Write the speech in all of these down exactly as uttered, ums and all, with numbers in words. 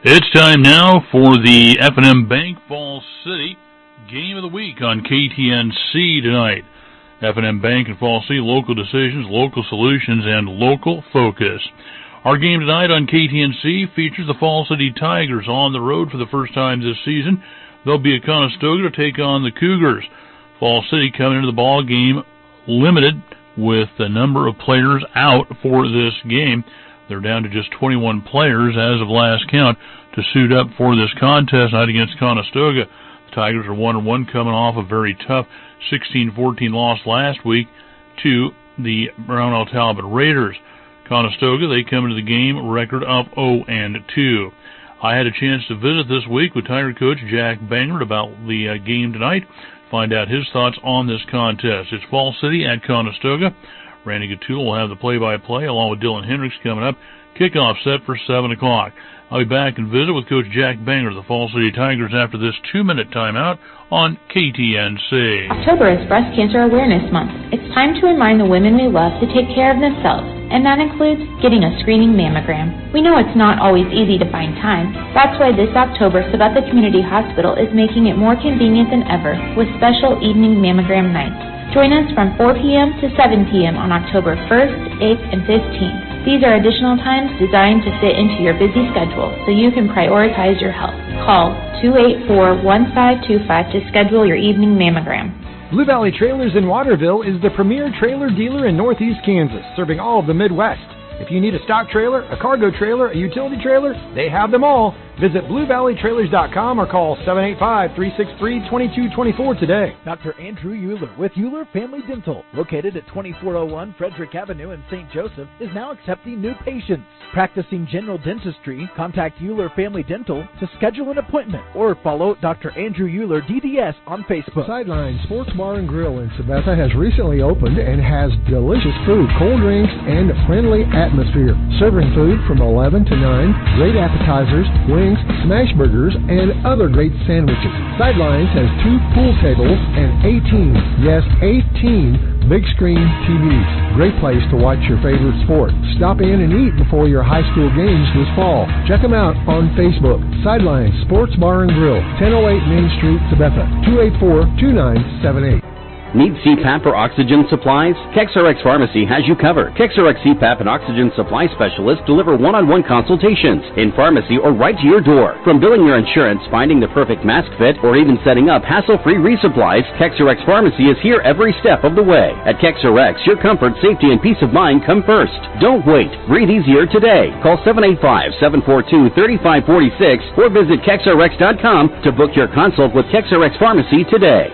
It's time now for the F and M Bank Falls City Game of the Week on K T N C tonight. F and M Bank and Falls City, local decisions, local solutions, and local focus. Our game tonight on K T N C features the Falls City Tigers on the road for the first time this season. They'll be at Conestoga to take on the Cougars. Falls City coming into the ball game limited with the number of players out for this game. They're down to just twenty-one players as of last count to suit up for this contest night against Conestoga. The Tigers are one and one coming off a very tough sixteen fourteen loss last week to the Brownell Talbot Raiders. Conestoga, they come into the game record of oh and two. I had a chance to visit this week with Tiger coach Jack Bangert about the uh, game tonight, find out his thoughts on this contest. It's Falls City at Conestoga. Randy Gattul will have the play-by-play along with Dylan Hendricks coming up. Kickoff set for seven o'clock. I'll be back and visit with Coach Jack Bangert of the Falls City Tigers after this two-minute timeout on K T N C. October is Breast Cancer Awareness Month. It's time to remind the women we love to take care of themselves, and that includes getting a screening mammogram. We know it's not always easy to find time. That's why this October, Sabetha Community Hospital is making it more convenient than ever with special evening mammogram nights. Join us from four p.m. to seven p.m. on October first, eighth, and fifteenth. These are additional times designed to fit into your busy schedule so you can prioritize your health. Call two eight four, one five two five to schedule your evening mammogram. Blue Valley Trailers in Waterville is the premier trailer dealer in Northeast Kansas, serving all of the Midwest. If you need a stock trailer, a cargo trailer, a utility trailer, they have them all. Visit blue valley trailers dot com or call seven eight five, three six three, two two two four today. Doctor Andrew Euler with Euler Family Dental, located at twenty-four oh one Frederick Avenue in Saint Joseph, is now accepting new patients. Practicing general dentistry, contact Euler Family Dental to schedule an appointment or follow Doctor Andrew Euler D D S on Facebook. Sideline Sports Bar and Grill in Sabetha has recently opened and has delicious food, cold drinks, and a friendly atmosphere. Serving food from eleven to nine, great appetizers, wings, smash burgers, and other great sandwiches. Sidelines has two pool tables and eighteen, yes, eighteen big screen T Vs. Great place to watch your favorite sport. Stop in and eat before your high school games this fall. Check them out on Facebook. Sidelines Sports Bar and Grill, ten oh eight Main Street, Sabetha, two eight four, two nine seven eight. Need C PAP or oxygen supplies? KexRx Pharmacy has you covered. KexRx C PAP and oxygen supply specialists deliver one-on-one consultations in pharmacy or right to your door. From billing your insurance, finding the perfect mask fit, or even setting up hassle-free resupplies, KexRx Pharmacy is here every step of the way. At KexRx, your comfort, safety, and peace of mind come first. Don't wait. Breathe easier today. Call seven eight five, seven four two, three five four six or visit kex r x dot com to book your consult with KexRx Pharmacy today.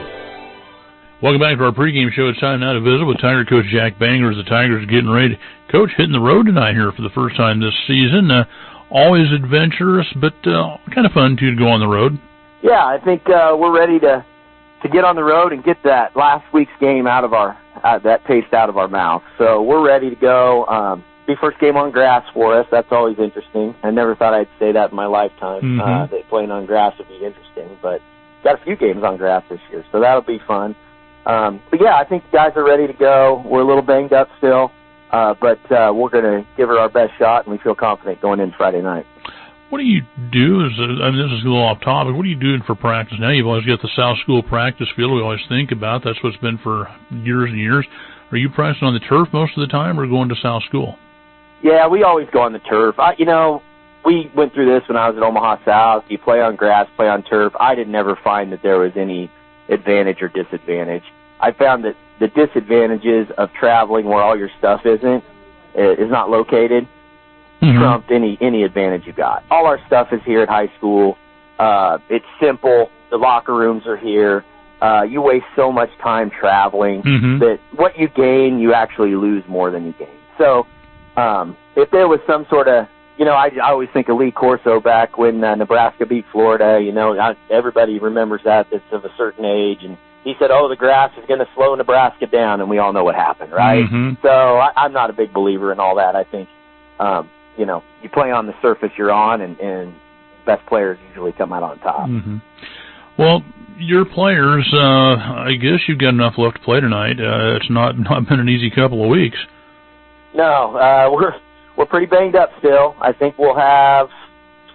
Welcome back to our pregame show. It's time now to visit with Tiger coach Jack Bangert as the Tigers are getting ready. Coach, hitting the road tonight here for the first time this season. Uh, always adventurous, but uh, kind of fun, too, to go on the road. Yeah, I think uh, we're ready to to get on the road and get that last week's game out of our uh, that taste out of our mouth. So we're ready to go. Um, be first game on grass for us. That's always interesting. I never thought I'd say that in my lifetime, mm-hmm. uh, that playing on grass would be interesting. But got a few games on grass this year, so that'll be fun. Um, but, yeah, I think the guys are ready to go. We're a little banged up still, uh, but uh, we're going to give it our best shot, and we feel confident going in Friday night. What do you do? As a, I mean, this is a little off topic. What are you doing for practice now? You've always got the South School practice field we always think about. That's what it's been for years and years. Are you practicing on the turf most of the time or going to South School? Yeah, we always go on the turf. I, you know, we went through this when I was at Omaha South. You play on grass, play on turf. I did never find that there was any advantage or disadvantage. I found that the disadvantages of traveling where all your stuff isn't, is not located, mm-hmm. trumped any, any advantage you got. All our stuff is here at high school. Uh, it's simple. The locker rooms are here. Uh, you waste so much time traveling mm-hmm. that what you gain, you actually lose more than you gain. So um, if there was some sort of, you know, I, I always think of Lee Corso back when uh, Nebraska beat Florida. You know, I, everybody remembers that that's of a certain age. And he said, oh, the grass is going to slow Nebraska down, and we all know what happened, right? Mm-hmm. So I, I'm not a big believer in all that. I think, um, you know, you play on the surface you're on, and, and best players usually come out on top. Mm-hmm. Well, your players, uh, I guess you've got enough left to play tonight. Uh, it's not, not been an easy couple of weeks. No, uh, we're we're pretty banged up still. I think we'll have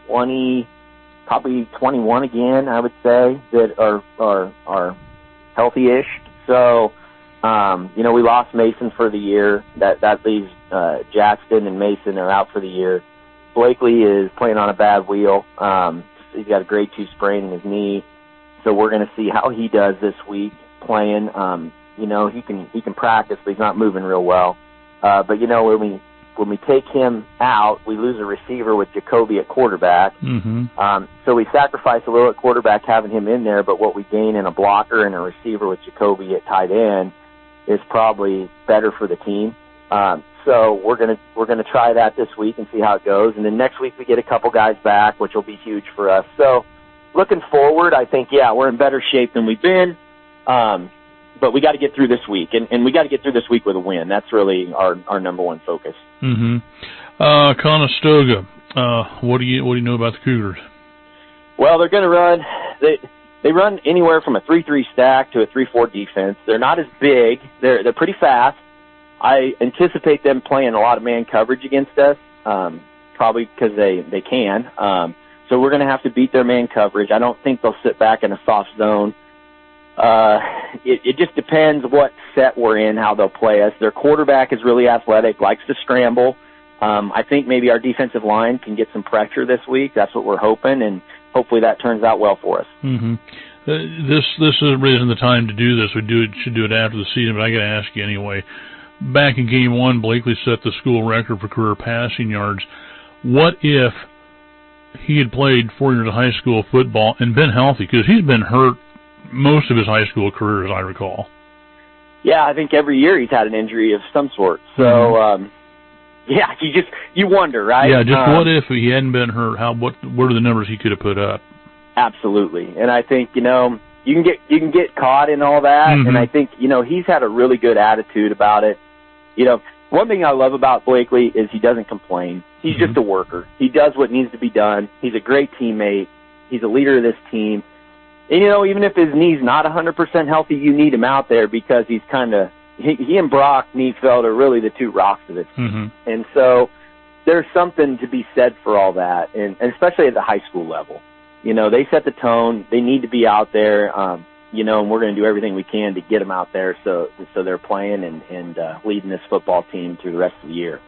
twenty, probably twenty-one again, I would say, that are are are healthy-ish. So, um, you know, we lost Mason for the year. That that leaves uh, Jackson and Mason are out for the year. Blakely is playing on a bad wheel. Um, he's got a grade two sprain in his knee, so we're going to see how he does this week playing. Um, you know, he can he can practice, but he's not moving real well. Uh, but you know, when we when we take him out, we lose a receiver with Jacoby at quarterback. Mm-hmm. Um, so we sacrifice a little at quarterback having him in there, but what we gain in a blocker and a receiver with Jacoby at tight end is probably better for the team. Um, so we're gonna we're gonna try that this week and see how it goes, and then next week we get a couple guys back, which will be huge for us. So looking forward, I think yeah we're in better shape than we've been, um, but we got to get through this week, and, and we got to get through this week with a win. That's really our our number one focus. Mm-hmm. Uh, Conestoga, uh, what do you what do you know about the Cougars? Well, they're gonna run they they run anywhere from a three three stack to a three four defense. They're not as big. They're they're pretty fast. I anticipate them playing a lot of man coverage against us, um, probably because they, they can. Um, so we're going to have to beat their man coverage. I don't think they'll sit back in a soft zone. Uh, it, it just depends what set we're in, how they'll play us. Their quarterback is really athletic, likes to scramble. Um, I think maybe our defensive line can get some pressure this week. That's what we're hoping, and hopefully that turns out well for us. Mm-hmm. Uh, this this isn't the time to do this. We do it, should do it after the season, but I got to ask you anyway. Back in game one, Blakely set the school record for career passing yards. What if he had played four years of high school football and been healthy? Because he's been hurt most of his high school career, as I recall. Yeah, I think every year he's had an injury of some sort. So, mm-hmm. um, yeah, you just you wonder, right? Yeah, just um, what if he hadn't been hurt? How what what are the numbers he could have put up? Absolutely, and I think you know you can get you can get caught in all that, mm-hmm. and I think you know he's had a really good attitude about it. You know, one thing I love about Blakely is he doesn't complain. He's mm-hmm. just a worker. He does what needs to be done. He's a great teammate. He's a leader of this team. And, you know, even if his knee's not one hundred percent healthy, you need him out there because he's kind of, he, he and Brock Neefeld are really the two rocks of this team. Mm-hmm. And so there's something to be said for all that, and, and especially at the high school level. You know, they set the tone. They need to be out there. Um, You know, and we're going to do everything we can to get them out there so so they're playing and, and uh, leading this football team through the rest of the year.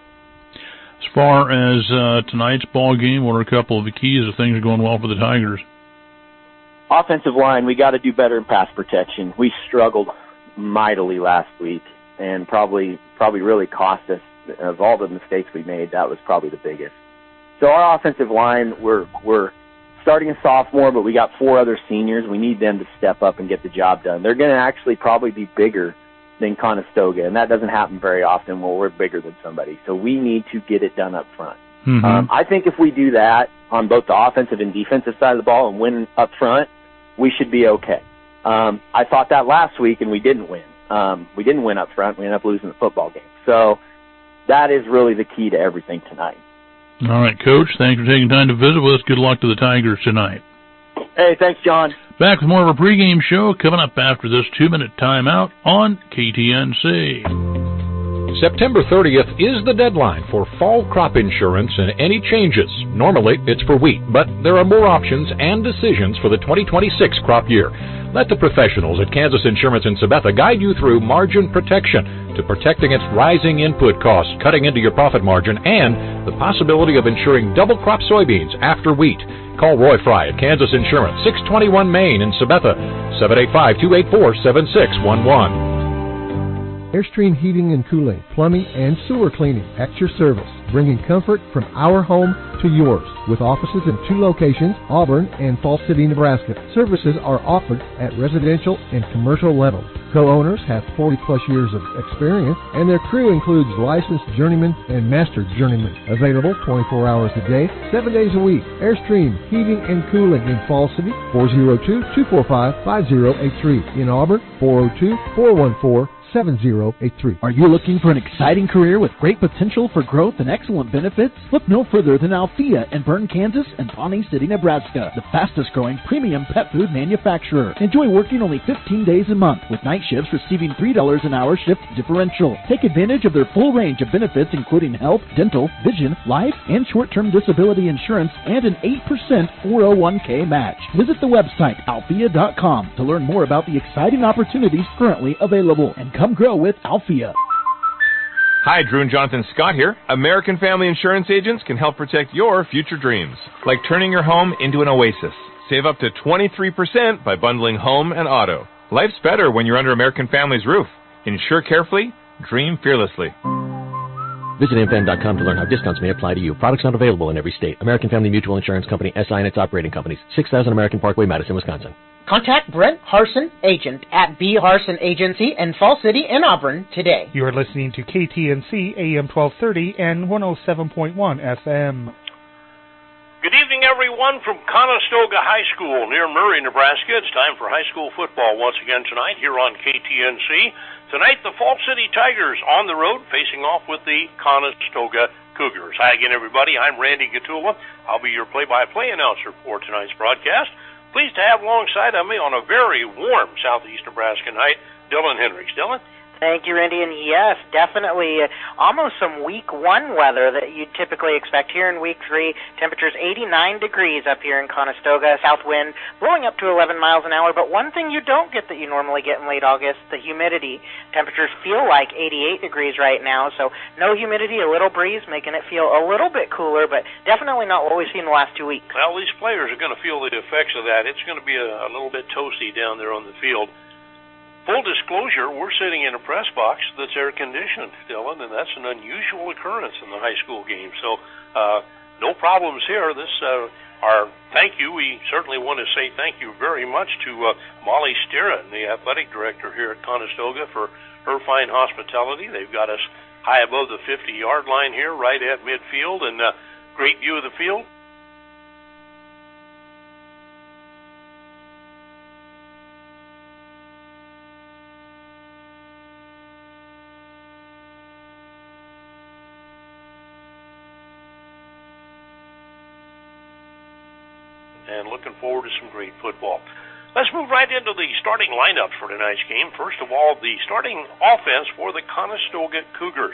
As far as uh, tonight's ball game, what are a couple of the keys if things are going well for the Tigers? Offensive line, we got to do better in pass protection. We struggled mightily last week and probably probably really cost us. Of all the mistakes we made, that was probably the biggest. So our offensive line, we're we're starting a sophomore, but we got four other seniors. We need them to step up and get the job done. They're going to actually probably be bigger than Conestoga, and that doesn't happen very often when we're bigger than somebody. So we need to get it done up front. Mm-hmm. Um, I think if we do that on both the offensive and defensive side of the ball and win up front, we should be okay. Um, I thought that last week, and we didn't win. Um, we didn't win up front. We ended up losing the football game. So that is really the key to everything tonight. All right, Coach, thanks for taking time to visit with us. Good luck to the Tigers tonight. Hey, thanks, John. Back with more of our pregame show coming up after this two-minute timeout on K T N C. September thirtieth is the deadline for fall crop insurance and any changes. Normally, it's for wheat, but there are more options and decisions for the twenty twenty-six crop year. Let the professionals at Kansas Insurance in Sabetha guide you through margin protection to protect against rising input costs, cutting into your profit margin, and the possibility of insuring double crop soybeans after wheat. Call Roy Fry at Kansas Insurance, six twenty-one Main in Sabetha, seven eight five, two eight four, seven six one one. Airstream Heating and Cooling, Plumbing, and Sewer Cleaning at your service, bringing comfort from our home to yours. With offices in two locations, Auburn and Falls City, Nebraska, services are offered at residential and commercial levels. Co-owners have forty-plus years of experience, and their crew includes licensed journeymen and master journeymen. Available twenty-four hours a day, seven days a week. Airstream Heating and Cooling in Falls City, four oh two, two four five, five oh eight three. In Auburn, four oh two, four one four, seven zero eight three. Are you looking for an exciting career with great potential for growth and excellent benefits? Look no further than Althea in Bern, Kansas and Pawnee City, Nebraska, the fastest growing premium pet food manufacturer. Enjoy working only fifteen days a month with night shifts receiving three dollars an hour shift differential. Take advantage of their full range of benefits including health, dental, vision, life, and short-term disability insurance and an eight percent four oh one k match. Visit the website althea dot com to learn more about the exciting opportunities currently available and come grow with Althea. Hi, Drew and Jonathan Scott here. American Family Insurance agents can help protect your future dreams, like turning your home into an oasis. Save up to twenty-three percent by bundling home and auto. Life's better when you're under American Family's roof. Insure carefully, dream fearlessly. Visit A M F M dot com to learn how discounts may apply to you. Products not available in every state. American Family Mutual Insurance Company, S I and its operating companies. six thousand American Parkway, Madison, Wisconsin. Contact Brent Harson, agent at B. Harson Agency in Fall City and Auburn today. You are listening to K T N C A M twelve thirty and one oh seven point one F M. Good evening, everyone, from Conestoga High School near Murray, Nebraska. It's time for high school football once again tonight here on K T N C. Tonight, the Fall City Tigers on the road facing off with the Conestoga Cougars. Hi again, everybody. I'm Randy Gatula. I'll be your play-by-play announcer for tonight's broadcast. Pleased to have alongside of me on a very warm southeast Nebraska night, Dylan Hendricks. Dylan? Thank you, Randy. And yes, definitely uh, almost some week one weather that you'd typically expect here in week three. Temperatures eighty-nine degrees up here in Conestoga, south wind blowing up to eleven miles an hour. But one thing you don't get that you normally get in late August, the humidity. Temperatures feel like eighty-eight degrees right now, so no humidity, a little breeze, making it feel a little bit cooler, but definitely not what we've seen the last two weeks. Well, these players are going to feel the effects of that. It's going to be a, a little bit toasty down there on the field. Full disclosure, we're sitting in a press box that's air-conditioned, Dylan, and that's an unusual occurrence in the high school game. So uh, no problems here. This uh, our thank you. We certainly want to say thank you very much to uh, Molly Sterin, the athletic director here at Conestoga, for her fine hospitality. They've got us high above the fifty-yard line here, right at midfield, and uh, great view of the field. And looking forward to some great football. Let's move right into the starting lineups for tonight's game. First of all, the starting offense for the Conestoga Cougars.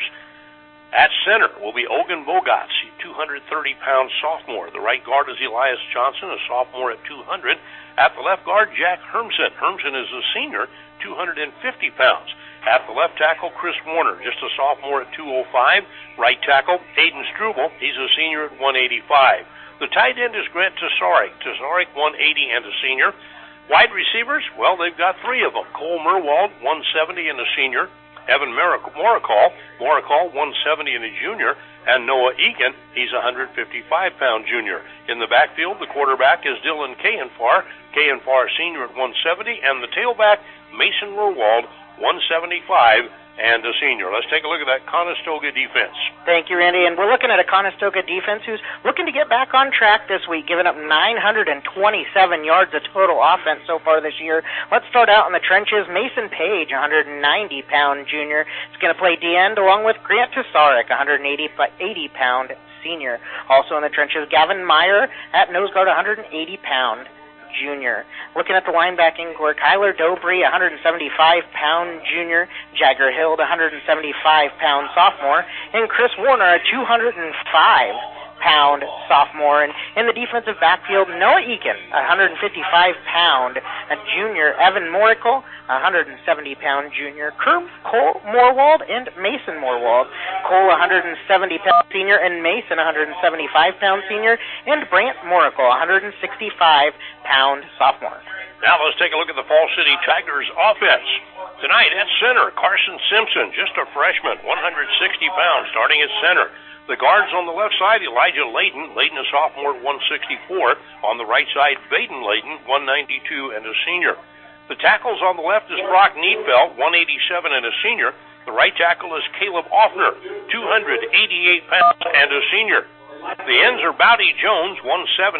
At center will be Ogun Bogatz, two hundred thirty pound sophomore. The right guard is Elias Johnson, a sophomore at two hundred. At the left guard, Jack Hermsen. Hermsen is a senior, two hundred fifty pounds. At the left tackle, Chris Warner, just a sophomore at two oh five. Right tackle, Aiden Struble. He's a senior at one eighty-five. The tight end is Grant Tesarik. Tesarik, one eighty and a senior. Wide receivers, well, they've got three of them. Cole Merwald, one seventy and a senior. Evan Moricall, Moricall, one seventy and a junior. And Noah Eakin, he's a one fifty-five pound junior. In the backfield, the quarterback is Dylan Kayenfar. Kayenfar, senior at one seventy. And the tailback, Mason Merwald, one seventy-five and a senior. Let's take a look at that Conestoga defense. Thank you, Randy. And we're looking at a Conestoga defense who's looking to get back on track this week, giving up nine hundred twenty-seven yards of total offense so far this year. Let's start out in the trenches. Mason Page, one ninety pound junior, is going to play D-end along with Grant Tesarik, one eighty pound senior. Also in the trenches, Gavin Meyer at nose guard, one eighty pound junior. Looking at the linebacking core, Kyler Dobry, one seventy-five pound junior, Jagger Hild, one seventy-five pound sophomore, and Chris Warner, a two hundred five pound sophomore. And in the defensive backfield, Noah Eakin, one fifty-five pound a junior, Evan Moricall, one seventy pound junior, Cole Morwald and Mason Morwald. Cole, one seventy pound senior, and Mason, one seventy-five pound senior, and Brant Moricall, one sixty-five pound sophomore. Now let's take a look at the Fall City Tigers offense. Tonight at center, Carson Simpson, just a freshman, one sixty pounds, starting at center. The guards on the left side, Elijah Layton. Layton, a sophomore at one sixty-four. On the right side, Baden Layton, one ninety-two and a senior. The tackles on the left is Brock Needfeld, one eighty-seven and a senior. The right tackle is Caleb Offner, two eighty-eight pounds and a senior. The ends are Bowdy Jones, one seventy.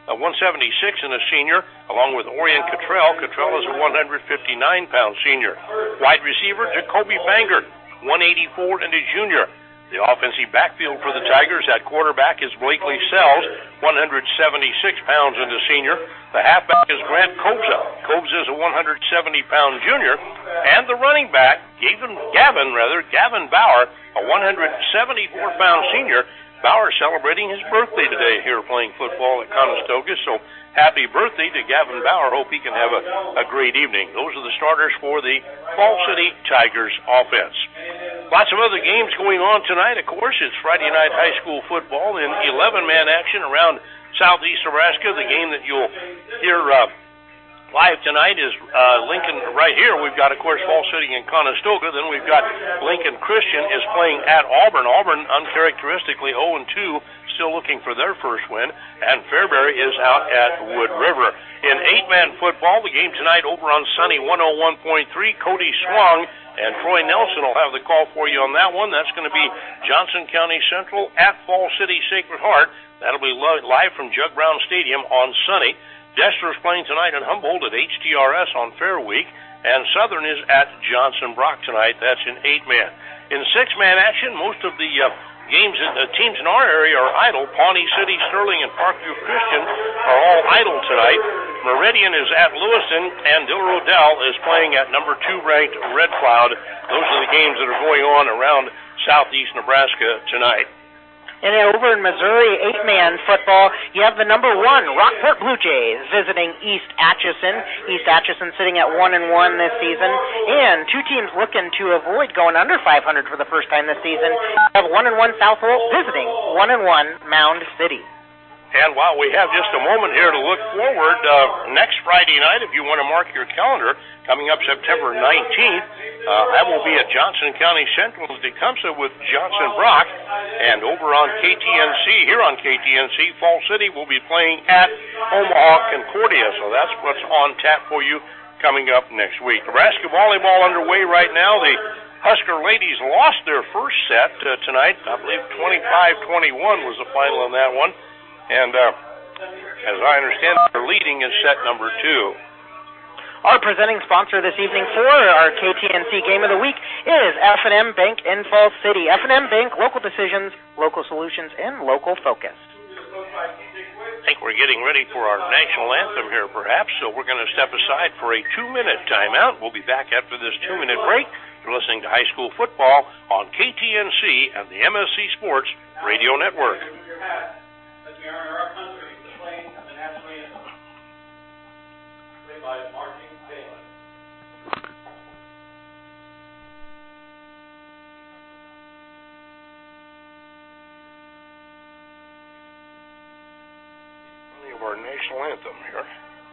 uh, one seventy-six and a senior, along with Orion Cottrell. Cottrell is a one fifty-nine pound senior. Wide receiver Jacoby Bangert, one eighty-four and a junior. The offensive backfield for the Tigers at quarterback is Blakely Sells, one seventy-six pounds and a senior. The halfback is Grant Kobza. Kobza is a one seventy pound junior. And the running back, Gavin, Gavin rather, Gavin Bauer, a one seventy-four pound senior. Bauer celebrating his birthday today here playing football at Conestoga, so happy birthday to Gavin Bauer. Hope he can have a, a great evening. Those are the starters for the Fall City Tigers offense. Lots of other games going on tonight, of course. It's Friday night high school football in eleven man action around southeast Nebraska. The game that you'll hear uh, live tonight is uh, Lincoln right here. We've got, of course, Fall City and Conestoga. Then we've got Lincoln Christian is playing at Auburn. Auburn, uncharacteristically oh and two, still looking for their first win. And Fairbury is out at Wood River. In eight-man football, the game tonight over on Sunny one oh one point three, Cody Swung and Troy Nelson will have the call for you on that one. That's going to be Johnson County Central at Fall City Sacred Heart. That'll be live from Jug Brown Stadium on Sunny. Dester's playing tonight in Humboldt at H T R S on Fair Week, and Southern is at Johnson Brock tonight. That's in eight-man. In six-man action, most of the uh, games, uh, teams in our area are idle. Pawnee City, Sterling, and Parkview Christian are all idle tonight. Meridian is at Lewiston, and Dill Rodell is playing at number two-ranked Red Cloud. Those are the games that are going on around southeast Nebraska tonight. And over in Missouri, eight-man football, you have the number one Rockport Blue Jays visiting East Atchison. East Atchison sitting at one and one this season, and two teams looking to avoid going under five hundred for the first time this season. You have one and one Southwold visiting one and one Mound City. And while we have just a moment here to look forward, uh, next Friday night, if you want to mark your calendar, coming up September nineteenth, uh, that will be at Johnson County Central Tecumseh with Johnson Brock. And over on K T N C, here on K T N C, Fall City will be playing at Omaha Concordia. So that's what's on tap for you coming up next week. Nebraska volleyball underway right now. The Husker ladies lost their first set uh, tonight. I believe twenty-five twenty-one was the final on that one. And uh, as I understand, they're leading in set number two. Our presenting sponsor this evening for our K T N C Game of the Week is F and M Bank in Fall City. F and M Bank, local decisions, local solutions, and local focus. I think we're getting ready for our national anthem here, perhaps, so we're going to step aside for a two-minute timeout. We'll be back after this two-minute break. You're listening to high school football on K T N C and the M S C Sports Radio Network. We are in our country to play the national anthem, played by Martin Bailey. Of our national anthem here.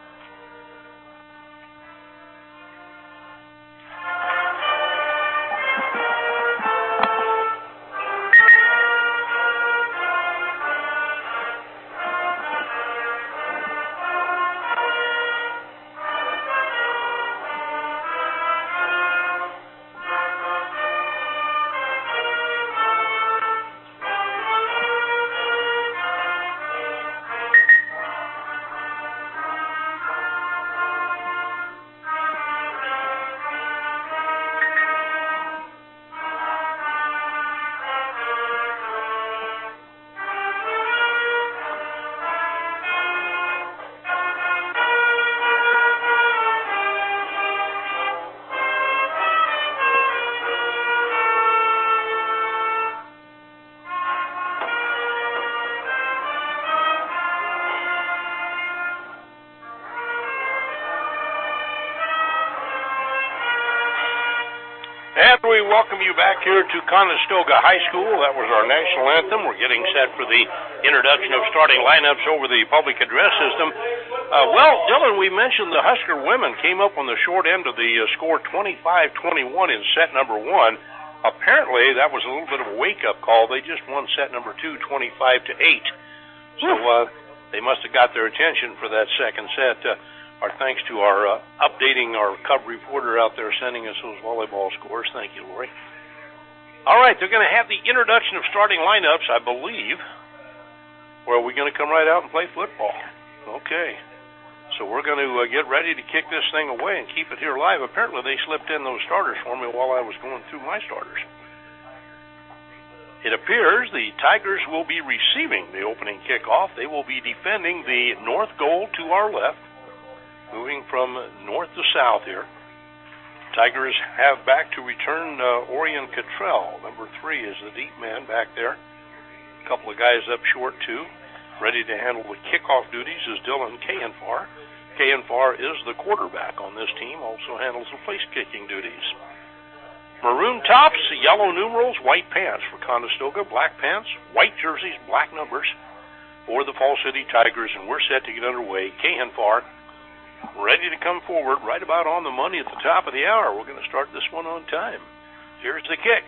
We welcome you back here to Conestoga High School. That was our national anthem. We're getting set for the introduction of starting lineups over the public address system. Uh, well, Dylan, we mentioned the Husker women came up on the short end of the uh, score twenty-five twenty-one in set number one. Apparently, that was a little bit of a wake-up call. They just won set number two, twenty-five to eight. So uh, they must have got their attention for that second set. Uh, Our thanks to our uh, updating our cub reporter out there sending us those volleyball scores. Thank you, Lori. All right, they're going to have the introduction of starting lineups, I believe. Or are we going to come right out and play football? Okay. So we're going to uh, get ready to kick this thing away and keep it here live. Apparently they slipped in those starters for me while I was going through my starters. It appears the Tigers will be receiving the opening kickoff. They will be defending the north goal to our left, moving from north to south here. Tigers have back to return uh, Orion Cottrell. Number three is the deep man back there. A couple of guys up short, too. Ready to handle the kickoff duties is Dylan Kayenfar. Kayenfar is the quarterback on this team, also handles the place-kicking duties. Maroon tops, yellow numerals, white pants for Conestoga, black pants, white jerseys, black numbers for the Fall City Tigers, and we're set to get underway. Kayenfar ready to come forward right about on the money at the top of the hour. We're going to start this one on time. Here's the kick.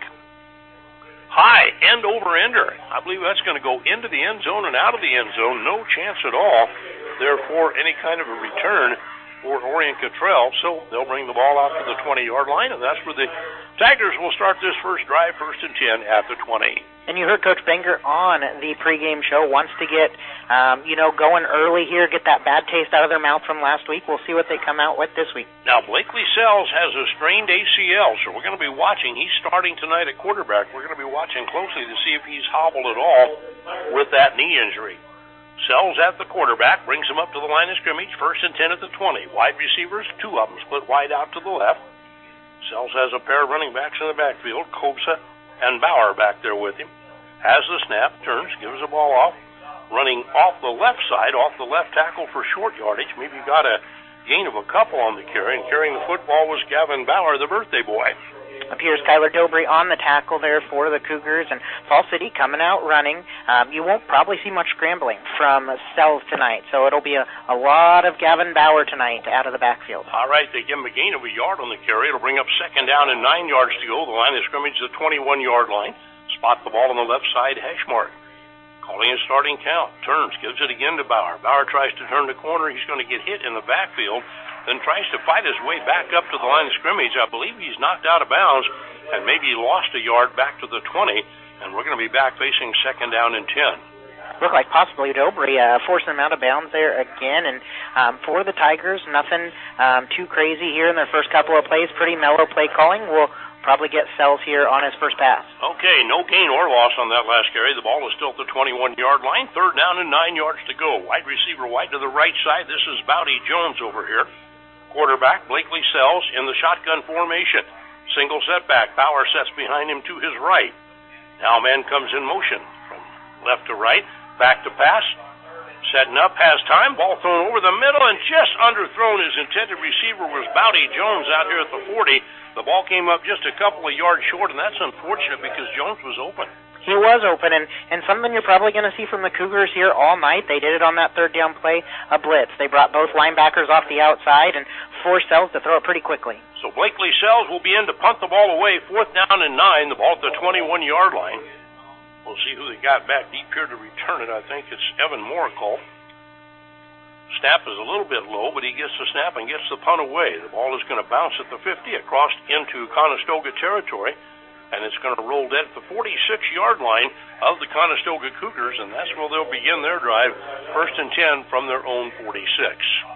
High, end over ender. I believe that's going to go into the end zone and out of the end zone. No chance at all, therefore, any kind of a return for Orion Cottrell. So they'll bring the ball out to the twenty-yard line, and that's where the Tigers will start this first drive, first and ten at the twenty. And you heard Coach Benger on the pregame show, wants to get, um, you know, going early here, get that bad taste out of their mouth from last week. We'll see what they come out with this week. Now, Blakely Sells has a strained A C L, so we're going to be watching. He's starting tonight at quarterback. We're going to be watching closely to see if he's hobbled at all with that knee injury. Sells at the quarterback, brings him up to the line of scrimmage, first and ten at the twenty. Wide receivers, two of them split wide out to the left. Sells has a pair of running backs in the backfield, Kobsa and Bauer back there with him. Has the snap, turns, gives the ball off, running off the left side, off the left tackle for short yardage. Maybe got a gain of a couple on the carry, and carrying the football was Gavin Bauer, the birthday boy. Appears Kyler Dobry on the tackle there for the Cougars, and Fall City coming out running. Um, you won't probably see much scrambling from Sells tonight, so it'll be a, a lot of Gavin Bauer tonight out of the backfield. All right, they give him a gain of a yard on the carry. It'll bring up second down and nine yards to go. The line of scrimmage is the twenty-one-yard line. Spot the ball on the left side, hash mark. Calling a starting count. Turns, gives it again to Bauer. Bauer tries to turn the corner. He's going to get hit in the backfield, then tries to fight his way back up to the line of scrimmage. I believe he's knocked out of bounds and maybe lost a yard back to the twenty, and we're going to be back facing second down and ten. Looked like possibly Dobry uh, forcing them out of bounds there again, and um, for the Tigers, nothing um, too crazy here in their first couple of plays. Pretty mellow play calling. We'll probably get Sells here on his first pass. Okay, no gain or loss on that last carry. The ball is still at the twenty-one-yard line. Third down and nine yards to go. Wide receiver wide to the right side. This is Bowdy Jones over here. Quarterback Blakely Sells in the shotgun formation. Single setback. Bauer sets behind him to his right. Now man comes in motion from left to right. Back to pass. Setting up, has time. Ball thrown over the middle and just underthrown. His intended receiver was Bowdy Jones out here at the forty. The ball came up just a couple of yards short, and that's unfortunate because Jones was open. He was open, and, and something you're probably going to see from the Cougars here all night. They did it on that third down play, a blitz. They brought both linebackers off the outside and forced Sells to throw it pretty quickly. So Blakely Sells will be in to punt the ball away. Fourth down and nine, the ball at the twenty-one-yard line. We'll see who they got back deep here to return it. I think it's Evan Moracle. Snap is a little bit low, but he gets the snap and gets the punt away. The ball is going to bounce at the fifty across into Conestoga territory, and it's going to roll dead at the forty-six-yard line of the Conestoga Cougars, and that's where they'll begin their drive, first and ten from their own forty-six.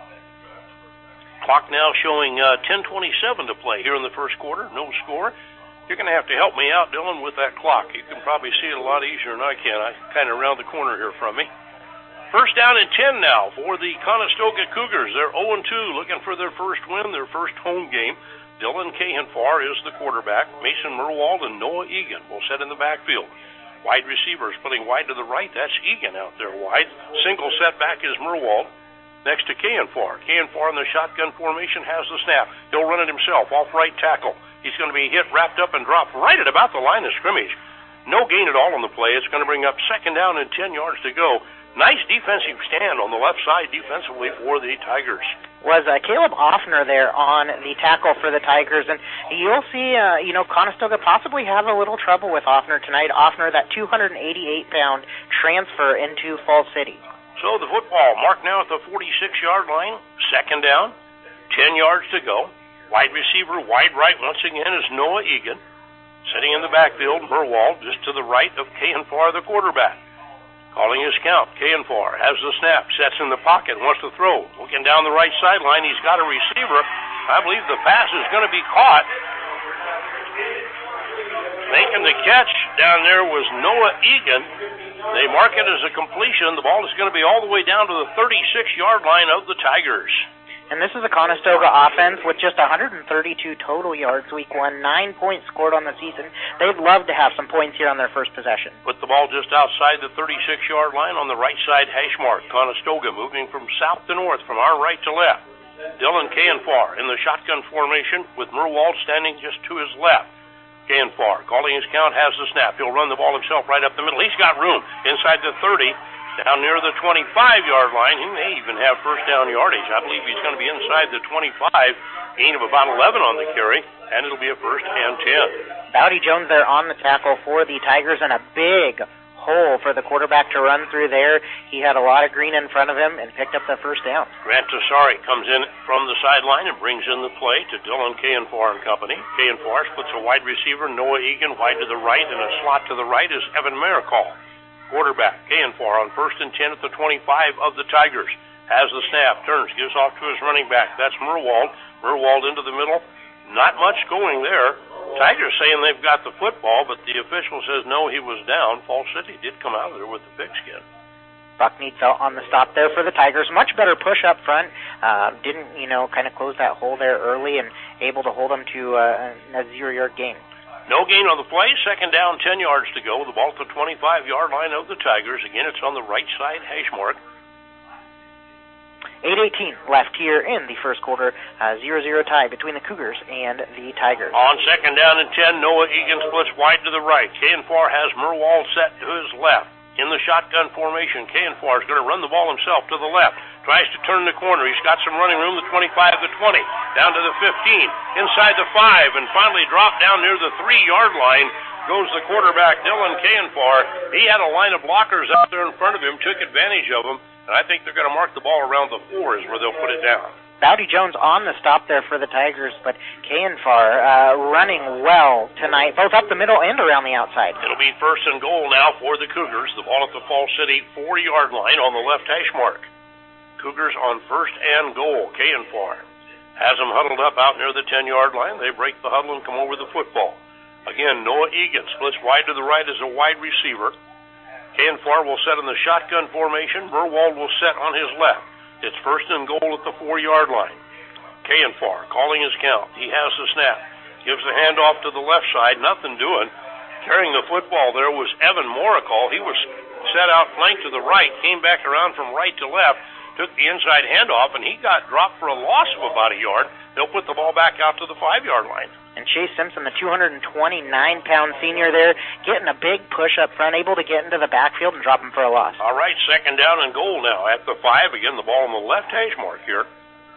Clock now showing uh, ten twenty-seven to play here in the first quarter. No score. You're going to have to help me out, Dylan, with that clock. You can probably see it a lot easier than I can. I kind of around the corner here from me. First down and ten now for the Conestoga Cougars. They're oh and two, looking for their first win, their first home game. Dylan Kayenfar is the quarterback. Mason Merwald and Noah Egan will set in the backfield. Wide receivers putting wide to the right. That's Egan out there wide. Single setback is Merwald. Next to Kayenfar. Kayenfar in the shotgun formation has the snap. He'll run it himself off right tackle. He's going to be hit, wrapped up, and dropped right at about the line of scrimmage. No gain at all on the play. It's going to bring up second down and ten yards to go. Nice defensive stand on the left side defensively for the Tigers. Was uh, Caleb Offner there on the tackle for the Tigers, and you'll see, uh, you know, Conestoga possibly have a little trouble with Offner tonight. Offner, that two hundred eighty-eight pound transfer into Fall City. So the football marked now at the forty-six-yard line. Second down, ten yards to go. Wide receiver, wide right once again is Noah Egan. Sitting in the backfield, Merwald just to the right of Kayenfar, the quarterback. calling his count. Kayenfar has the snap, sets in the pocket, wants to throw. Looking down the right sideline, he's got a receiver. I believe the pass is going to be caught. Making the catch down there was Noah Egan. They mark it as a completion. The ball is going to be all the way down to the thirty-six-yard line of the Tigers. And this is a Conestoga offense with just one hundred thirty-two total yards week one, nine points scored on the season. They'd love to have some points here on their first possession. Put the ball just outside the thirty-six-yard line on the right side hash mark. Conestoga moving from south to north, from our right to left. Dylan Kayenfar in the shotgun formation with Murwald standing just to his left. Kayenfar calling his count, has the snap. He'll run the ball himself right up the middle. He's got room inside the thirty. Down near the twenty-five-yard line. He may even have first down yardage. I believe he's going to be inside the twenty-five, gain of about eleven on the carry, and it'll be a first and ten. Bowdy Jones there on the tackle for the Tigers, and a big hole for the quarterback to run through there. He had a lot of green in front of him and picked up the first down. Grant Tassari comes in from the sideline and brings in the play to Dylan Kayenfar and company. Kayenfar splits a wide receiver, Noah Egan wide to the right, and a slot to the right is Evan Maricall. Quarterback, Kayenfar on first and ten at the twenty-five of the Tigers. Has the snap, turns, gives off to his running back. That's Murwald. Murwald into the middle. Not much going there. Tigers saying they've got the football, but the official says no, he was down. Falls City did come out of there with the pigskin. Buckmead fell on the stop there for the Tigers. Much better push up front. Uh, didn't, you know, kind of close that hole there early and able to hold them to uh, a zero-yard gain. No gain on the play. Second down, ten yards to go. The ball at the twenty-five-yard line of the Tigers. Again, it's on the right side hash mark. eight eighteen left here in the first quarter. zero zero uh, tie between the Cougars and the Tigers. On second down and ten, Noah Egan splits wide to the right. Kayenfar has Murwald set to his left. In the shotgun formation, Kayenfar is going to run the ball himself to the left. Tries to turn the corner. He's got some running room, the twenty-five, the twenty, down to the fifteen, inside the five, and finally dropped down near the three-yard line goes the quarterback, Dylan Kayenfar. He had a line of blockers out there in front of him, took advantage of them, and I think they're going to mark the ball around the four is where they'll put it down. Bowdy Jones on the stop there for the Tigers, but Kayenfar uh, running well tonight, both up the middle and around the outside. It'll be first and goal now for the Cougars. The ball at the Falls City four-yard line on the left hash mark. Cougars on first and goal. Kayenfar has them huddled up out near the ten-yard line. They break the huddle and come over the football. Again, Noah Egan splits wide to the right as a wide receiver. Kayenfar will set in the shotgun formation. Murwald will set on his left. It's first and goal at the four-yard line. Kayenfar calling his count. He has the snap. Gives the handoff to the left side. Nothing doing. Carrying the football there was Evan Moricall. He was set out flank to the right. Came back around from right to left. Took the inside handoff, and he got dropped for a loss of about a yard. They'll put the ball back out to the five-yard line. And Chase Simpson, the two hundred twenty-nine pound senior there, getting a big push up front, able to get into the backfield and drop him for a loss. All right, second down and goal now at the five. Again, the ball on the left hash mark here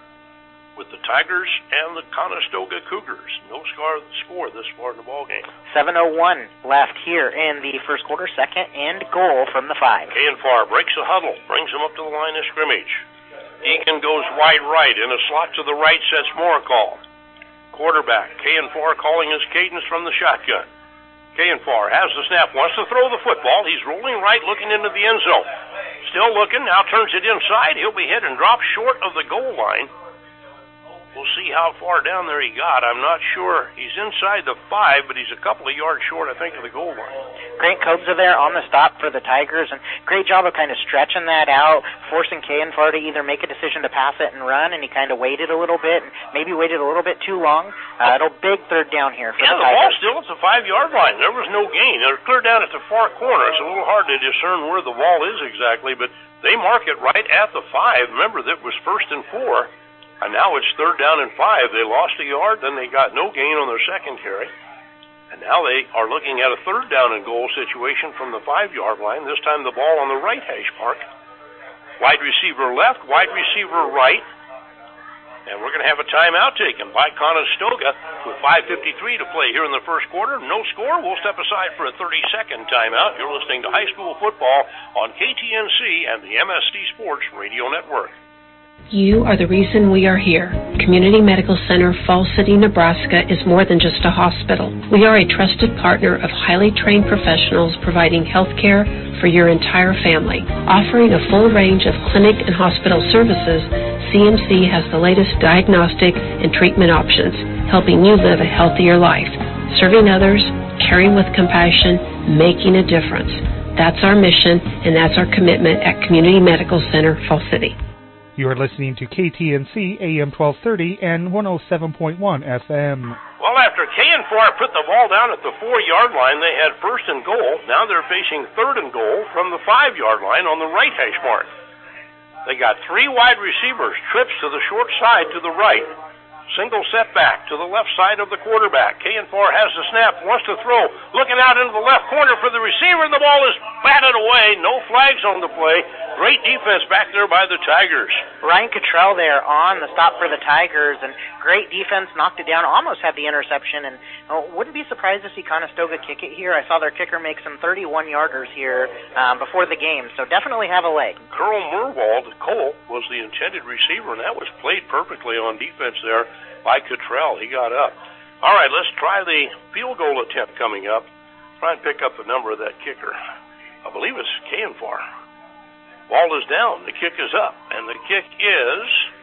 with the Tigers and the Conestoga Cougars. No score, score this far in the ball game. seven oh one left here in the first quarter, second and goal from the five. Kayenfar breaks the huddle, brings him up to the line of scrimmage. Egan goes wide right, in a slot to the right sets Moricall. Quarterback, Kayenfar calling his cadence from the shotgun. Kayenfar has the snap, wants to throw the football. He's rolling right, looking into the end zone. Still looking, now turns it inside. He'll be hit and dropped short of the goal line. We'll see how far down there he got. I'm not sure. He's inside the five, but he's a couple of yards short, I think, of the goal line. Grant Kobza there on the stop for the Tigers, and great job of kind of stretching that out, forcing Kayenfar to either make a decision to pass it and run, and he kind of waited a little bit, and maybe waited a little bit too long. Uh, it'll big third down here for yeah, the Tigers. Yeah, the ball's still at the five-yard line. There was no gain. They're clear down at the far corner. It's a little hard to discern where the ball is exactly, but they mark it right at the five. Remember, that was first and four. And now it's third down and five. They lost a yard, then they got no gain on their second carry. And now they are looking at a third down and goal situation from the five-yard line. This time the ball on the right hash mark. Wide receiver left, wide receiver right. And we're going to have a timeout taken by Conestoga with five fifty-three to play here in the first quarter. No score. We'll step aside for a thirty-second timeout. You're listening to high school football on K T N C and the M S D Sports Radio Network. You are the reason we are here. Community Medical Center, Falls City, Nebraska is more than just a hospital. We are a trusted partner of highly trained professionals providing health care for your entire family. Offering a full range of clinic and hospital services, C M C has the latest diagnostic and treatment options, helping you live a healthier life. Serving others, caring with compassion, making a difference. That's our mission, and that's our commitment at Community Medical Center, Falls City. You are listening to K T N C A M twelve thirty and one oh seven point one F M. Well, after K and four put the ball down at the four-yard line, they had first and goal. Now they're facing third and goal from the five-yard line on the right hash mark. They got three wide receivers, trips to the short side to the right. Single setback to the left side of the quarterback. K and four has the snap, wants to throw, looking out into the left corner for the receiver, and the ball is batted away. No flags on the play. Great defense back there by the Tigers. Ryan Cottrell there on the stop for the Tigers, and great defense, knocked it down, almost had the interception, and oh, wouldn't be surprised to see Conestoga kick it here. I saw their kicker make some thirty-one-yarders here um, before the game, so definitely have a leg. Carl Murwald, Cole, was the intended receiver, and that was played perfectly on defense there by Cottrell. He got up. All right, let's try the field goal attempt coming up. Try and pick up the number of that kicker. I believe it's K and four. Ball is down. The kick is up. And the kick is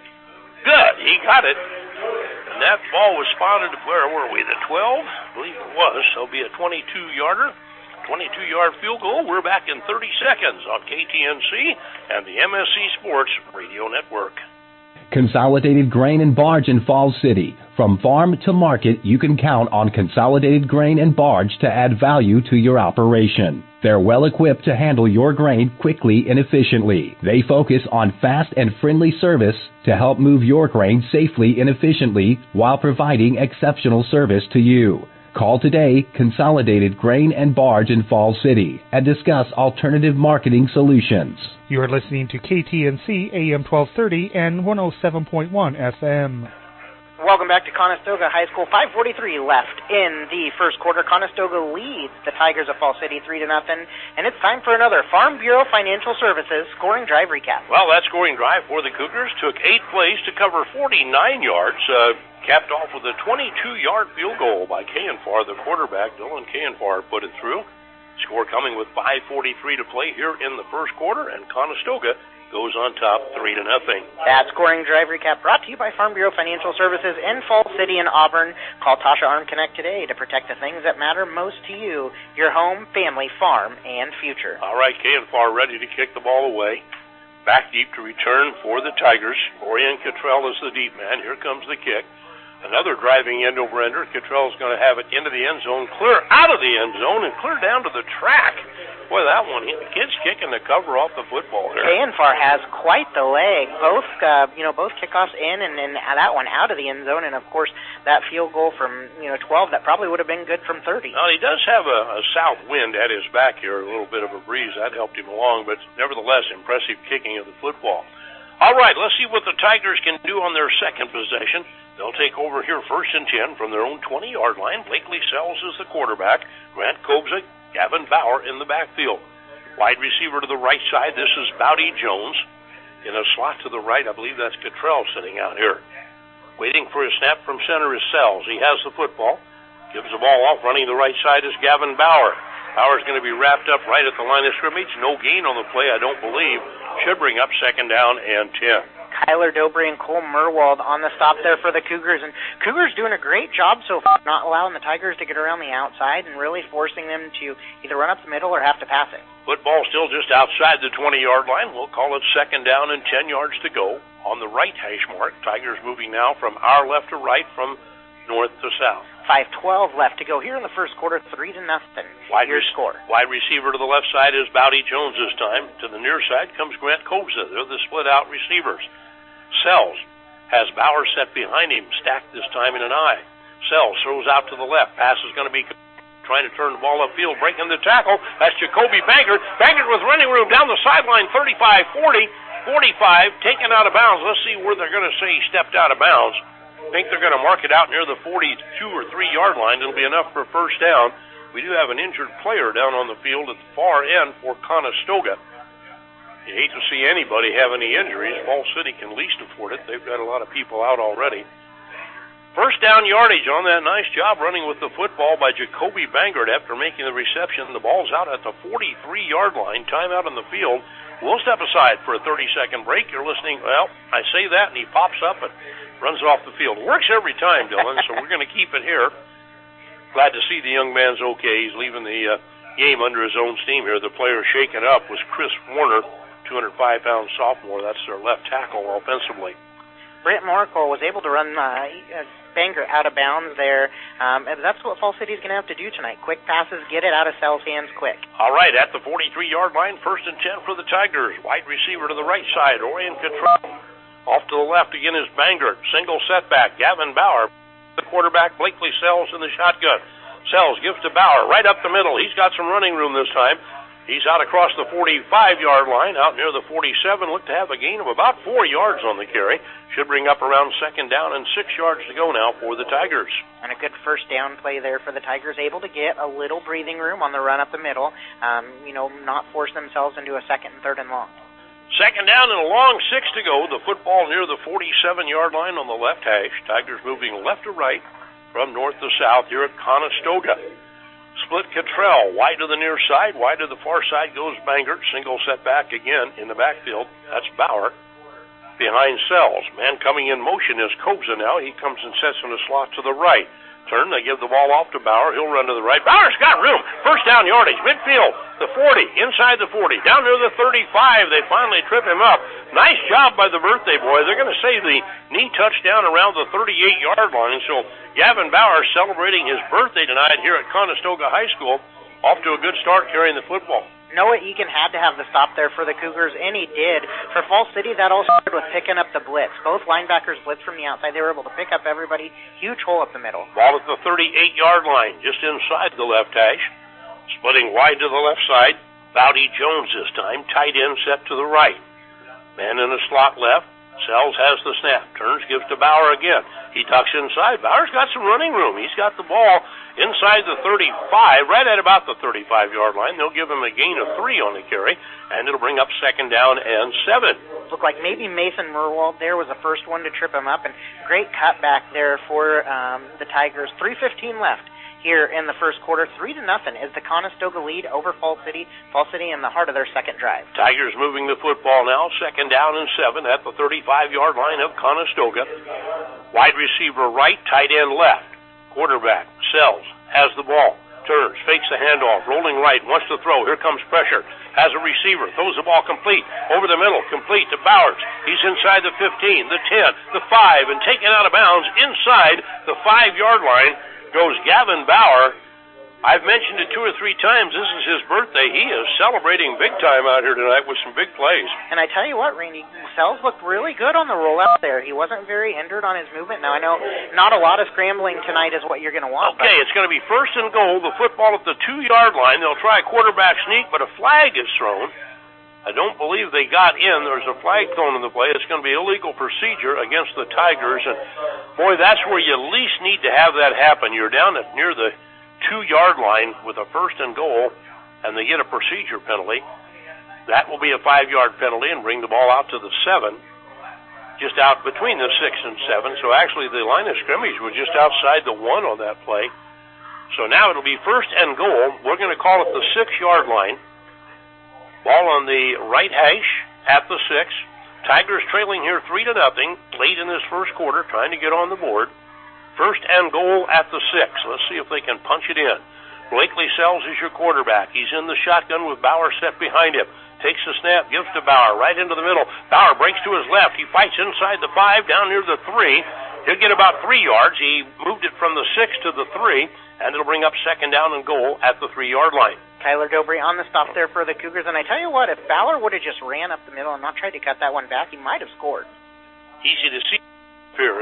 good. He got it. And that ball was spotted, where were we, the twelve? I believe it was. So it'll be a twenty-two-yarder. twenty-two-yard field goal. We're back in thirty seconds on K T N C and the M S C Sports Radio Network. Consolidated Grain and Barge in Falls City. From farm to market, you can count on Consolidated Grain and Barge to add value to your operation. They're well equipped to handle your grain quickly and efficiently. They focus on fast and friendly service to help move your grain safely and efficiently while providing exceptional service to you. Call today, Consolidated Grain and Barge in Falls City, and discuss alternative marketing solutions. You are listening to K T N C A M twelve thirty and one oh seven point one F M. Welcome back to Conestoga High School. five forty-three left in the first quarter. Conestoga leads the Tigers of Falls City three to nothing, and it's time for another Farm Bureau Financial Services scoring drive recap. Well, that scoring drive for the Cougars took eight plays to cover forty-nine yards, uh, capped off with a twenty-two-yard field goal by K and four, the quarterback. Dylan K and four put it through. Score coming with five forty-three to play here in the first quarter, and Conestoga goes on top three to nothing. That scoring drive recap brought to you by Farm Bureau Financial Services in Falls City and Auburn. Call Tasha Arm Connect today to protect the things that matter most to you, your home, family, farm, and future. All right, K and four ready to kick the ball away. Back deep to return for the Tigers. Orion Cottrell is the deep man. Here comes the kick. Another driving end-over-ender. Cottrell's going to have it into the end zone, clear out of the end zone, and clear down to the track. Boy, that one, the kid's kicking the cover off the football there. K and four has quite the leg. Both, uh, you know, both kickoffs in and then that one out of the end zone, and of course that field goal from, you know, twelve that probably would have been good from thirty. Now he does have a, a south wind at his back here, a little bit of a breeze that helped him along, but nevertheless impressive kicking of the football. All right, let's see what the Tigers can do on their second possession. They'll take over here first and ten from their own twenty-yard line. Blakely Sells is the quarterback. Grant Kobza, Gavin Bauer in the backfield. Wide receiver to the right side, this is Bowdy Jones. In a slot to the right, I believe that's Cottrell sitting out here. Waiting for a snap from center is Sells. He has the football. Gives the ball off. Running the right side is Gavin Bauer. Bauer's going to be wrapped up right at the line of scrimmage. No gain on the play, I don't believe. Should bring up second down and ten. Kyler Dobry and Cole Murwald on the stop there for the Cougars. And Cougars doing a great job so far, not allowing the Tigers to get around the outside and really forcing them to either run up the middle or have to pass it. Football still just outside the twenty-yard line. We'll call it second down and ten yards to go on the right hash mark. Tigers moving now from our left to right, from north to south. five twelve left to go here in the first quarter, three to nothing. Wide Your re- score. Wide receiver to the left side is Bowdy Jones this time. To the near side comes Grant Kobza. They're the split-out receivers. Sells has Bauer set behind him, stacked this time in an eye. Sells throws out to the left. Pass is going to be trying to turn the ball upfield, breaking the tackle. That's Jacoby Bankert. Bankert with running room down the sideline, thirty-five, forty, forty-five, taken out of bounds. Let's see where they're going to say he stepped out of bounds. I think they're going to mark it out near the forty-two or three-yard line. It'll be enough for a first down. We do have an injured player down on the field at the far end for Conestoga. You hate to see anybody have any injuries. Falls City can least afford it. They've got a lot of people out already. First down yardage on that nice job running with the football by Jacoby Bangert after making the reception. The ball's out at the forty-three-yard line. Timeout on the field. We'll step aside for a thirty-second break. You're listening. Well, I say that, and he pops up and runs it off the field. Works every time, Dylan, so we're going to keep it here. Glad to see the young man's okay. He's leaving the uh, game under his own steam here. The player shaken up was Chris Warner, two hundred five pound sophomore. That's their left tackle offensively. Brent Moracle was able to run uh, Bangert out of bounds there. Um, and that's what Falls City's going to have to do tonight. Quick passes, get it out of Sells' hands quick. All right, at the forty-three-yard line, first and ten for the Tigers. Wide receiver to the right side, Orion Cottrell. Off to the left again is Bangert. Single setback, Gavin Bauer. The quarterback, Blakely Sells in the shotgun. Sells gives to Bauer right up the middle. He's got some running room this time. He's out across the forty-five-yard line, out near the forty-seven. Look to have a gain of about four yards on the carry. Should bring up around second down and six yards to go now for the Tigers. And a good first down play there for the Tigers, able to get a little breathing room on the run up the middle, um, you know, not force themselves into a second and third and long. Second down and a long six to go. The football near the forty-seven-yard line on the left hash. Tigers moving left to right from north to south here at Conestoga. Split Cottrell, wide to the near side, wide to the far side goes Bangert. Single setback again in the backfield. That's Bauer. Behind Sells. Man coming in motion is Kobza now. He comes and sets in a slot to the right. Turn, they give the ball off to Bauer. He'll run to the right. Bauer's got room. First down yardage, midfield, the forty, inside the forty, down near the thirty-five. They finally trip him up. Nice job by the birthday boy. They're going to say the knee touchdown around the thirty-eight-yard line. So Gavin Bauer celebrating his birthday tonight here at Conestoga High School. Off to a good start carrying the football. Noah Egan had to have the stop there for the Cougars, and he did. For Falls City, that all started with picking up the blitz. Both linebackers blitz from the outside. They were able to pick up everybody. Huge hole up the middle. Ball at the thirty-eight-yard line, just inside the left hash. Splitting wide to the left side. Bowdy Jones this time. Tight end set to the right. Man in the slot left. Sells has the snap. Turns, gives to Bauer again. He tucks inside. Bauer's got some running room. He's got the ball inside the thirty-five, right at about the thirty-five-yard line. They'll give him a gain of three on the carry, and it'll bring up second down and seven. Looked like maybe Mason Merwald there was the first one to trip him up, and great cutback there for um, the Tigers. three fifteen left here in the first quarter. Three to nothing is the Conestoga lead over Falls City. Falls City in the heart of their second drive. Tigers moving the football now, second down and seven at the thirty-five-yard line of Conestoga. Wide receiver right, tight end left. Quarterback, Sells, has the ball. Turns, fakes the handoff, rolling right, wants to throw. Here comes pressure. Has a receiver, throws the ball complete. Over the middle, complete to Bowers. He's inside the fifteen, the ten, the five, and taken out of bounds inside the five-yard line goes Gavin Bauer. I've mentioned it two or three times. This is his birthday. He is celebrating big time out here tonight with some big plays. And I tell you what, Randy, Sells looked really good on the rollout there. He wasn't very hindered on his movement. Now, I know not a lot of scrambling tonight is what you're going to want. Okay, it's going to be first and goal. The football at the two-yard line. They'll try a quarterback sneak, but a flag is thrown. I don't believe they got in. There's a flag thrown in the play. It's going to be illegal procedure against the Tigers. And, boy, that's where you least need to have that happen. You're down at near the two-yard line with a first and goal, and they get a procedure penalty. That will be a five-yard penalty and bring the ball out to the seven, just out between the six and seven. So actually the line of scrimmage was just outside the one on that play. So now it'll be first and goal. We're going to call it the six-yard line. Ball on the right hash at the six. Tigers trailing here three to nothing late in this first quarter, trying to get on the board. First and goal at the six. Let's see if they can punch it in. Blakely Sells is your quarterback. He's in the shotgun with Bauer set behind him. Takes the snap, gives to Bauer, right into the middle. Bauer breaks to his left. He fights inside the five, down near the three. He'll get about three yards. He moved it from the six to the three, and it'll bring up second down and goal at the three-yard line. Kyler Dobry on the stop there for the Cougars. And I tell you what, if Bauer would have just ran up the middle and not tried to cut that one back, he might have scored. Easy to see here.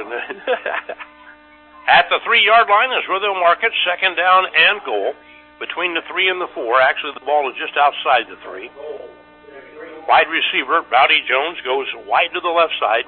At the three-yard line is where they'll mark it, second down and goal. Between the three and the four, actually the ball is just outside the three. Wide receiver, Bowdy Jones, goes wide to the left side.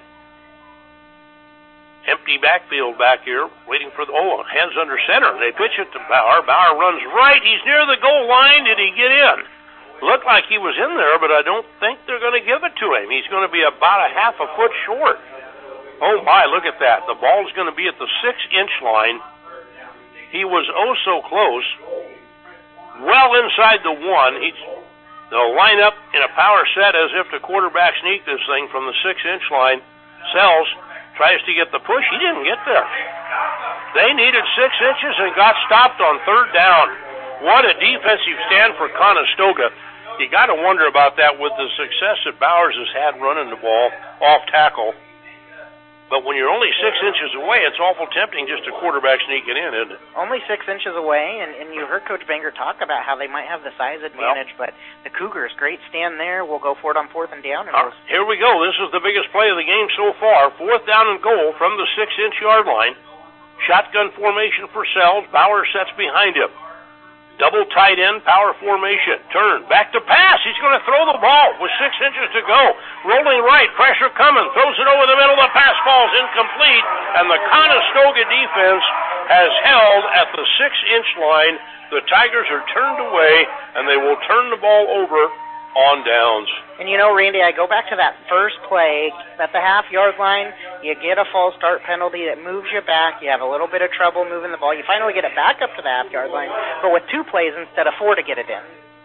Empty backfield back here, waiting for the, oh, hands under center. They pitch it to Bauer. Bauer runs right. He's near the goal line. Did he get in? Looked like he was in there, but I don't think they're going to give it to him. He's going to be about a half a foot short. Oh, my, look at that. The ball's going to be at the six-inch line. He was oh so close. Well inside the one. He's, they'll line up in a power set as if the quarterback sneaked this thing from the six-inch line. Sells, tries to get the push. He didn't get there. They needed six inches and got stopped on third down. What a defensive stand for Conestoga. You got to wonder about that with the success that Bowers has had running the ball off tackle. But when you're only six inches away, it's awful tempting just a quarterback sneaking in, isn't it? Only six inches away, and, and you heard Coach Banger talk about how they might have the size advantage, well, but the Cougars, great stand there. We'll go for it on fourth and down. And uh, here we go. This is the biggest play of the game so far. Fourth down and goal from the six-inch yard line. Shotgun formation for Sells. Bauer sets behind him. Double tight end, power formation. Turn, back to pass. He's going to throw the ball with six inches to go. Rolling right, pressure coming. Throws it over the middle. The pass falls incomplete. And the Conestoga defense has held at the six-inch line. The Tigers are turned away, and they will turn the ball over on downs. And you know, Randy, I go back to that first play at the half-yard line. You get a false start penalty that moves you back. You have a little bit of trouble moving the ball. You finally get it back up to the half-yard line, but with two plays instead of four to get it in.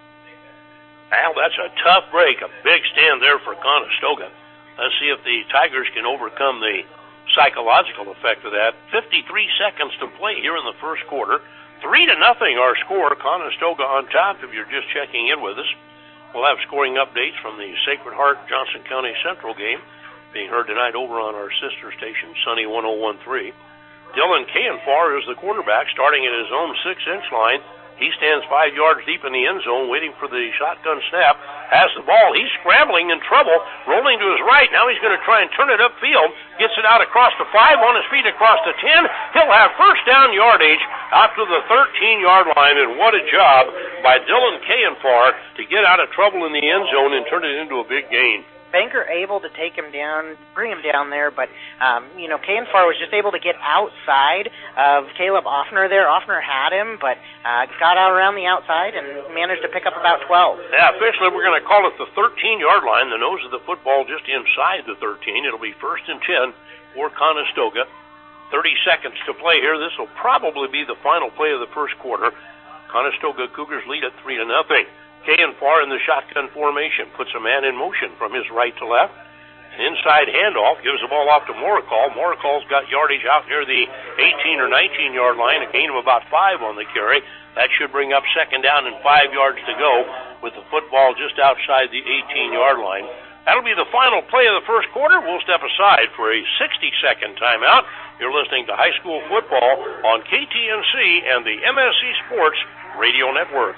Well, that's a tough break. A big stand there for Conestoga. Let's see if the Tigers can overcome the psychological effect of that. fifty-three seconds to play here in the first quarter. Three to nothing our score. Conestoga on top if you're just checking in with us. We'll have scoring updates from the Sacred Heart Johnson County Central game being heard tonight over on our sister station, Sunny one oh one point three. Dylan Kayenfar is the quarterback, starting at his own six-inch line. He stands five yards deep in the end zone, waiting for the shotgun snap. Has the ball. He's scrambling in trouble, rolling to his right. Now he's going to try and turn it upfield. Gets it out across the five, on his feet across the ten. He'll have first down yardage out to the thirteen-yard line, and what a job by Dylan Kayenfar to get out of trouble in the end zone and turn it into a big gain. Banker able to take him down, bring him down there, but, um, you know, Kayenfar was just able to get outside of Caleb Offner there. Offner had him, but uh, got out around the outside and managed to pick up about twelve. Yeah, officially we're going to call it the thirteen-yard line. The nose of the football just inside the thirteen. It'll be first and ten for Conestoga. thirty seconds to play here. This will probably be the final play of the first quarter. Conestoga Cougars lead at three to nothing. Kayenfar in the shotgun formation puts a man in motion from his right to left. An inside handoff gives the ball off to Moricall. Moricall's got yardage out near the eighteen or nineteen-yard line, a gain of about five on the carry. That should bring up second down and five yards to go with the football just outside the eighteen-yard line. That'll be the final play of the first quarter. We'll step aside for a sixty-second timeout. You're listening to high school football on K T N C and the M S C Sports Radio Network.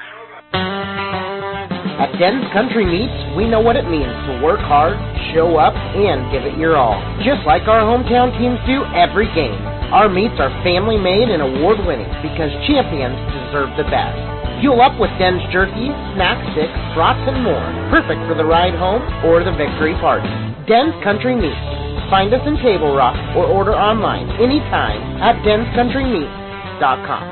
At Den's Country Meats, we know what it means to work hard, show up, and give it your all. Just like our hometown teams do every game. Our meats are family-made and award-winning because champions deserve the best. Fuel up with Den's jerky, snack sticks, brats, and more. Perfect for the ride home or the victory party. Den's Country Meats. Find us in Table Rock or order online anytime at dens country meats dot com.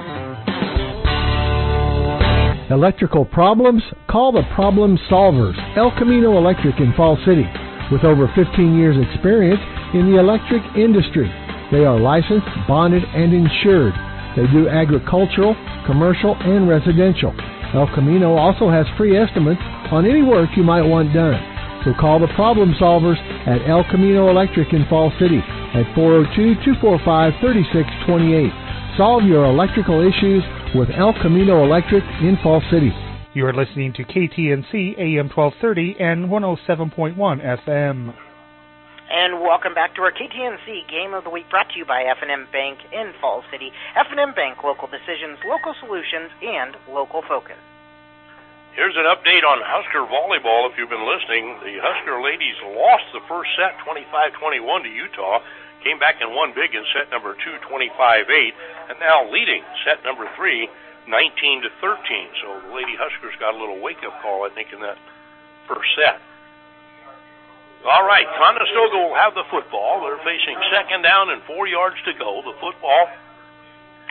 Electrical problems? Call the Problem Solvers, El Camino Electric in Fall City. With over fifteen years experience in the electric industry, they are licensed, bonded, and insured. They do agricultural, commercial, and residential. El Camino also has free estimates on any work you might want done. So call the Problem Solvers at El Camino Electric in Fall City at four oh two, two four five, three six two eight. Solve your electrical issues with El Camino Electric in Fall City. You are listening to K T N C A M twelve thirty and one oh seven point one F M. And welcome back to our K T N C Game of the Week, brought to you by F and M Bank in Fall City. F and M Bank, local decisions, local solutions, and local focus. Here's an update on Husker volleyball. If you've been listening, the Husker ladies lost the first set twenty-five twenty-one to Utah. Came back and won big in set number two, twenty-five eight, and now leading set number three, nineteen to thirteen. So the Lady Huskers got a little wake-up call, I think, in that first set. All right, Conestoga will have the football. They're facing second down and four yards to go. The football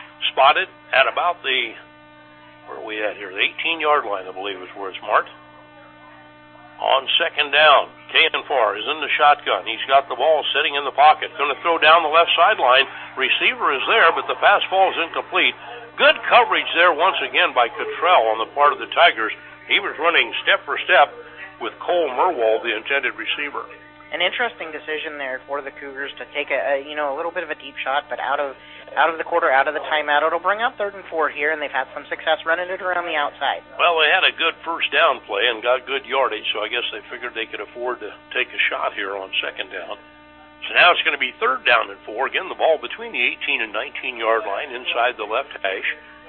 spotted at about the, where are we at here? The eighteen-yard line, I believe, is where it's marked. On second down, Kayenfar is in the shotgun. He's got the ball sitting in the pocket. Going to throw down the left sideline. Receiver is there, but the pass falls incomplete. Good coverage there once again by Cottrell on the part of the Tigers. He was running step for step with Cole Merwald, the intended receiver. An interesting decision there for the Cougars to take a, a you know a little bit of a deep shot, but out of out of the quarter, out of the timeout. It'll bring up third and four here, and they've had some success running it around the outside. Well, they had a good first down play and got good yardage, so I guess they figured they could afford to take a shot here on second down. So now it's going to be third down and four. Again, the ball between the eighteen and nineteen-yard line inside the left hash.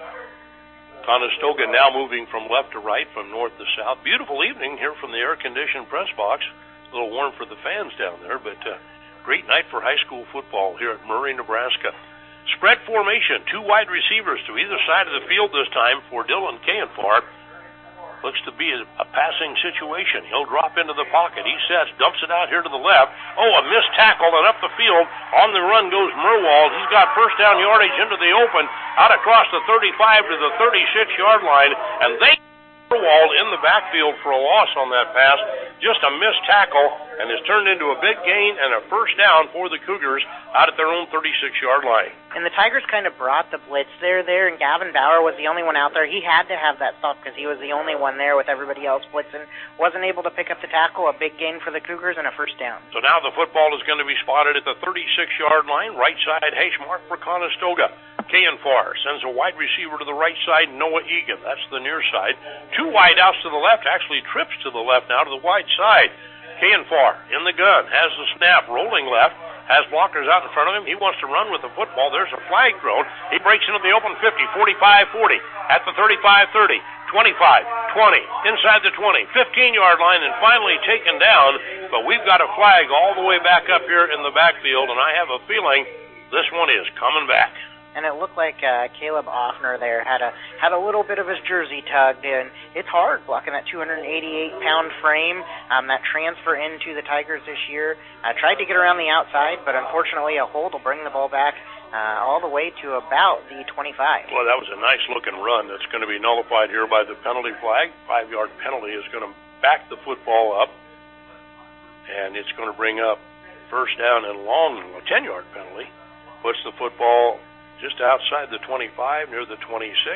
Conestoga now moving from left to right, from north to south. Beautiful evening here from the air-conditioned press box. A little warm for the fans down there, but uh, great night for high school football here at Murray, Nebraska. Spread formation, two wide receivers to either side of the field this time for Dylan Kayenfar. Looks to be a, a passing situation. He'll drop into the pocket. He sets, dumps it out here to the left. Oh, a missed tackle, and up the field. On the run goes Merwald. He's got first down yardage into the open, out across the thirty-five to the thirty-six-yard line, and they Merwald in the backfield for a loss on that pass. Just a missed tackle, and it's turned into a big gain and a first down for the Cougars out at their own thirty-six-yard line. And the Tigers kind of brought the blitz there, there, and Gavin Bauer was the only one out there. He had to have that stop because he was the only one there with everybody else blitzing. Wasn't able to pick up the tackle. A big gain for the Cougars and a first down. So now the football is going to be spotted at the thirty-six-yard line, right side hash mark for Conestoga. Kayenfar sends a wide receiver to the right side, Noah Egan. That's the near side. Two wide outs to the left, actually trips to the left now to the wide side. Kayenfar in the gun, has the snap, rolling left, has blockers out in front of him. He wants to run with the football. There's a flag thrown. He breaks into the open fifty, forty-five, forty, at the thirty-five, thirty, twenty-five, twenty, inside the twenty, fifteen-yard line, and finally taken down. But we've got a flag all the way back up here in the backfield, and I have a feeling this one is coming back. And it looked like uh, Caleb Offner there had a had a little bit of his jersey tugged, and it's hard blocking that two hundred eighty-eight pound frame. Um, that transfer into the Tigers this year. I uh, tried to get around the outside, but unfortunately a hold will bring the ball back uh, all the way to about the twenty-five. Well, that was a nice-looking run that's going to be nullified here by the penalty flag. Five-yard penalty is going to back the football up, and it's going to bring up first down and long, a ten-yard penalty. Puts the football just outside the twenty-five, near the twenty-six,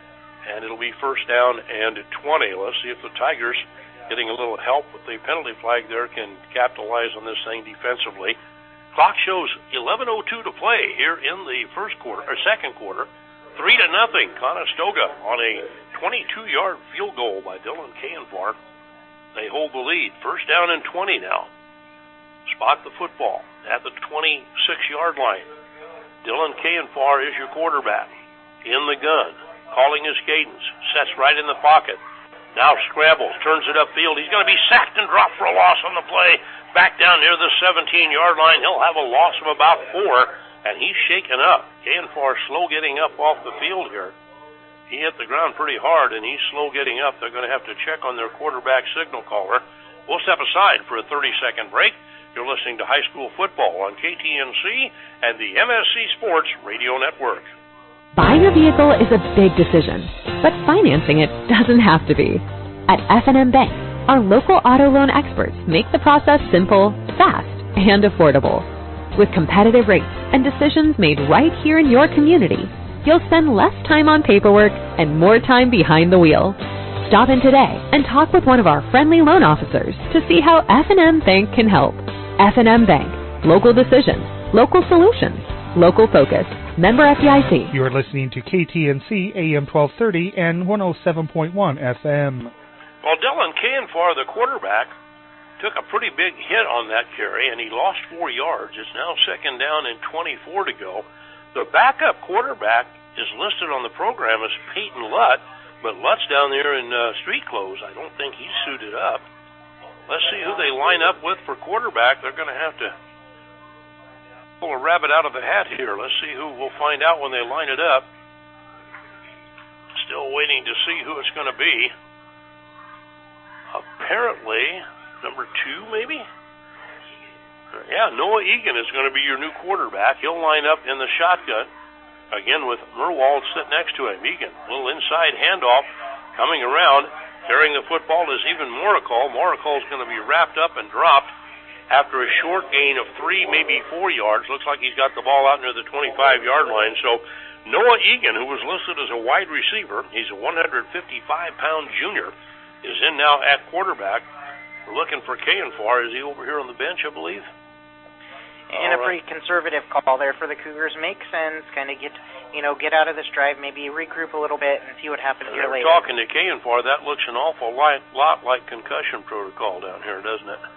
and it'll be first down and twenty. Let's see if the Tigers, getting a little help with the penalty flag there, can capitalize on this thing defensively. Clock shows eleven oh two to play here in the first quarter, or second quarter. Three to nothing, Conestoga on a twenty-two-yard field goal by Dylan Kayenfar. They hold the lead. First down and twenty now. Spot the football at the twenty-six-yard line. Dylan Kayenfar is your quarterback. In the gun, calling his cadence, sets right in the pocket. Now scrambles, turns it upfield. He's going to be sacked and dropped for a loss on the play. Back down near the seventeen-yard line. He'll have a loss of about four, and he's shaken up. Kayenfar slow getting up off the field here. He hit the ground pretty hard, and he's slow getting up. They're going to have to check on their quarterback signal caller. We'll step aside for a thirty-second break. You're listening to high school football on K T N C and the M S C Sports Radio Network. Buying a vehicle is a big decision, but financing it doesn't have to be. At F and M Bank, our local auto loan experts make the process simple, fast, and affordable. With competitive rates and decisions made right here in your community, you'll spend less time on paperwork and more time behind the wheel. Stop in today and talk with one of our friendly loan officers to see how F and M Bank can help. F and M Bank. Local decisions. Local solutions. Local focus. Member F D I C. You are listening to K T N C A M twelve thirty and one oh seven point one F M. Well, Dylan Kayenfar, the quarterback, took a pretty big hit on that carry, and he lost four yards. It's now second down and twenty-four to go. The backup quarterback is listed on the program as Peyton Lutt, but Lutt's down there in uh, street clothes. I don't think he's suited up. Let's see who they line up with for quarterback. They're going to have to pull a rabbit out of the hat here. Let's see who we'll find out when they line it up. Still waiting to see who it's going to be. Apparently, number two, maybe? Yeah, Noah Egan is going to be your new quarterback. He'll line up in the shotgun, again with Merwald sitting next to him. Egan, little inside handoff, coming around. Carrying the football is even Moricall. Moricall's going to be wrapped up and dropped after a short gain of three, maybe four yards. Looks like he's got the ball out near the twenty-five-yard line. So Noah Egan, who was listed as a wide receiver, he's a one hundred fifty-five pound junior, is in now at quarterback. We're looking for Kayenfar. Is he over here on the bench, I believe? And a pretty conservative call there for the Cougars. Makes sense. Kind of get, you know, get out of this drive, maybe regroup a little bit and see what happens here later. Talking to Kayenfar, that looks an awful lot, lot like concussion protocol down here, doesn't it?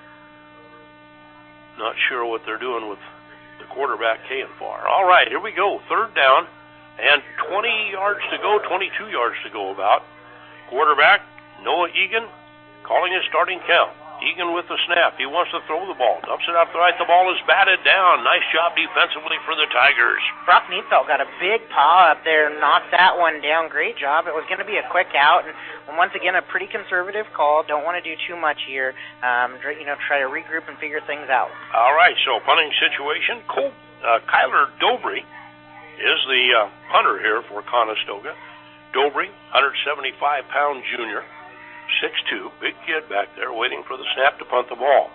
Not sure what they're doing with the quarterback, Kayenfar. All right, here we go. Third down and twenty yards to go, twenty-two yards to go about. Quarterback, Noah Egan, calling his starting count. Egan with the snap. He wants to throw the ball. Dumps it out the right. The ball is batted down. Nice job defensively for the Tigers. Brock Neefeld got a big paw up there, knocked that one down. Great job. It was going to be a quick out, and once again, a pretty conservative call. Don't want to do too much here. Um, you know, try to regroup and figure things out. All right, so punting situation. Cole, uh, Kyler Dobry is the uh, punter here for Conestoga. Dobry, one hundred seventy-five pound junior. six two, big kid back there waiting for the snap to punt the ball.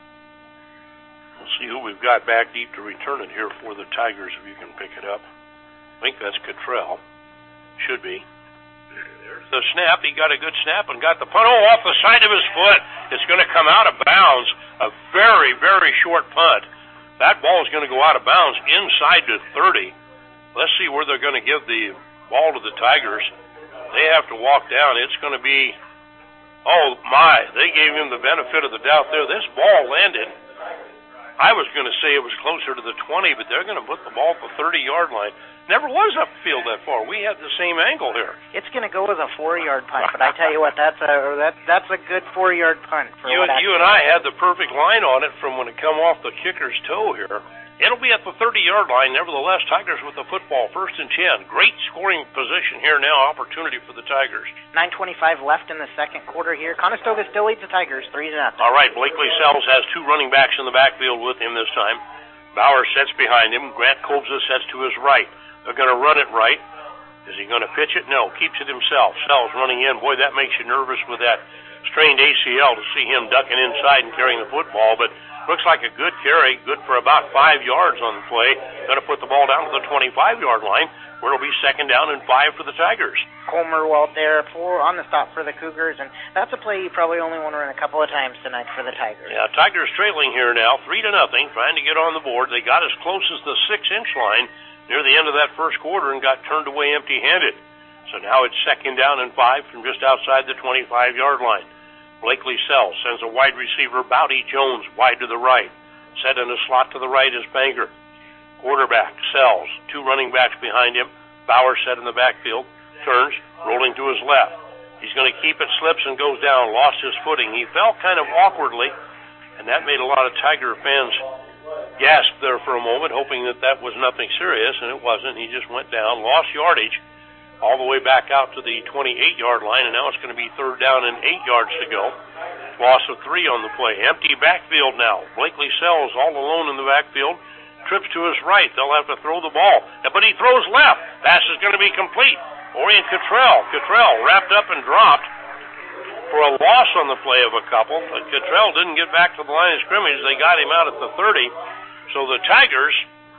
We'll see who we've got back deep to return it here for the Tigers, if you can pick it up. I think that's Cottrell. Should be. There's the snap. He got a good snap and got the punt. Oh, off the side of his foot. It's going to come out of bounds. A very, very short punt. That ball is going to go out of bounds inside to thirty. Let's see where they're going to give the ball to the Tigers. They have to walk down. It's going to be... Oh, my, they gave him the benefit of the doubt there. This ball landed, I was going to say it was closer to the twenty, but they're going to put the ball at the thirty-yard line. Never was upfield that far. We had the same angle here. It's going to go as a four-yard punt, but I tell you what, that's a that, that's a good four-yard punt. For you, what you and I had the perfect line on it from when it come off the kicker's toe here. It'll be at the thirty-yard line. Nevertheless, Tigers with the football, first and ten. Great scoring position here now, opportunity for the Tigers. nine twenty-five left in the second quarter here. Conestoga still leads the Tigers, three to nothing. All right, Blakely Sells has two running backs in the backfield with him this time. Bauer sets behind him. Grant Kobza sets to his right. They're going to run it right. Is he going to pitch it? No, keeps it himself. Sells running in. Boy, that makes you nervous with that strained A C L to see him ducking inside and carrying the football, but looks like a good carry, good for about five yards on the play. Going to put the ball down to the twenty-five-yard line, where it'll be second down and five for the Tigers. Cole Merwald there for on the stop for the Cougars, and that's a play you probably only want to run a couple of times tonight for the Tigers. Yeah, Tigers trailing here now, three to nothing, trying to get on the board. They got as close as the six-inch line near the end of that first quarter and got turned away empty-handed. So now it's second down and five from just outside the twenty-five-yard line. Blakely Sells sends a wide receiver, Bowdy Jones, wide to the right. Set in a slot to the right is Banger. Quarterback, Sells, two running backs behind him. Bauer set in the backfield, turns, rolling to his left. He's going to keep it, slips, and goes down, lost his footing. He fell kind of awkwardly, and that made a lot of Tiger fans gasp there for a moment, hoping that that was nothing serious, and it wasn't. He just went down, lost yardage, all the way back out to the twenty-eight-yard line, and now it's going to be third down and eight yards to go. Loss of three on the play. Empty backfield now. Blakely Sells all alone in the backfield. Trips to his right. They'll have to throw the ball. But he throws left. Pass is going to be complete. Orient Cottrell. Cottrell wrapped up and dropped for a loss on the play of a couple. But Cottrell didn't get back to the line of scrimmage. They got him out at the thirty. So the Tigers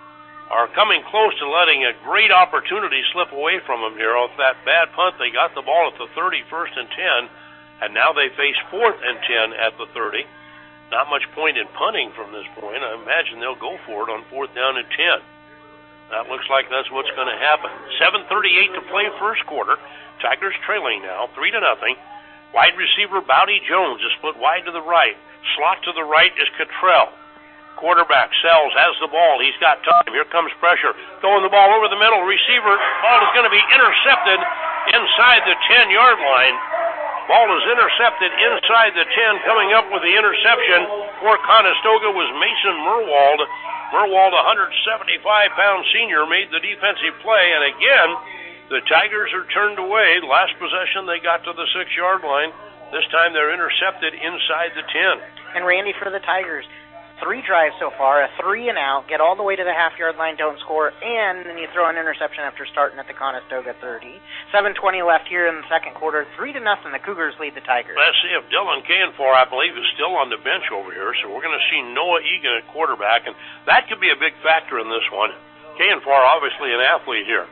are coming close to letting a great opportunity slip away from them here. Off that bad punt, they got the ball at the thirty, first and ten, and now they face fourth and ten at the thirty. Not much point in punting from this point. I imagine they'll go for it on fourth down and ten. That looks like that's what's going to happen. seven thirty-eight to play first quarter. Tigers trailing now, three to nothing. Wide receiver Bowdy Jones is split wide to the right. Slot to the right is Cottrell. Quarterback, Sells, has the ball. He's got time. Here comes pressure. Throwing the ball over the middle. Receiver, ball is going to be intercepted inside the ten-yard line. Ball is intercepted inside the ten. Coming up with the interception for Conestoga was Mason Merwald. Merwald, one hundred seventy-five pound senior, made the defensive play. And again, the Tigers are turned away. Last possession, they got to the six-yard line. This time they're intercepted inside the ten. And Randy, for the Tigers, three drives so far, a three and out, get all the way to the half-yard line, don't score, and then you throw an interception after starting at the Conestoga thirty. seven twenty left here in the second quarter, three to nothing. The Cougars lead the Tigers. Let's see if Dylan Canfor, I believe, is still on the bench over here, so we're going to see Noah Egan at quarterback, and that could be a big factor in this one. Canfor, obviously an athlete here.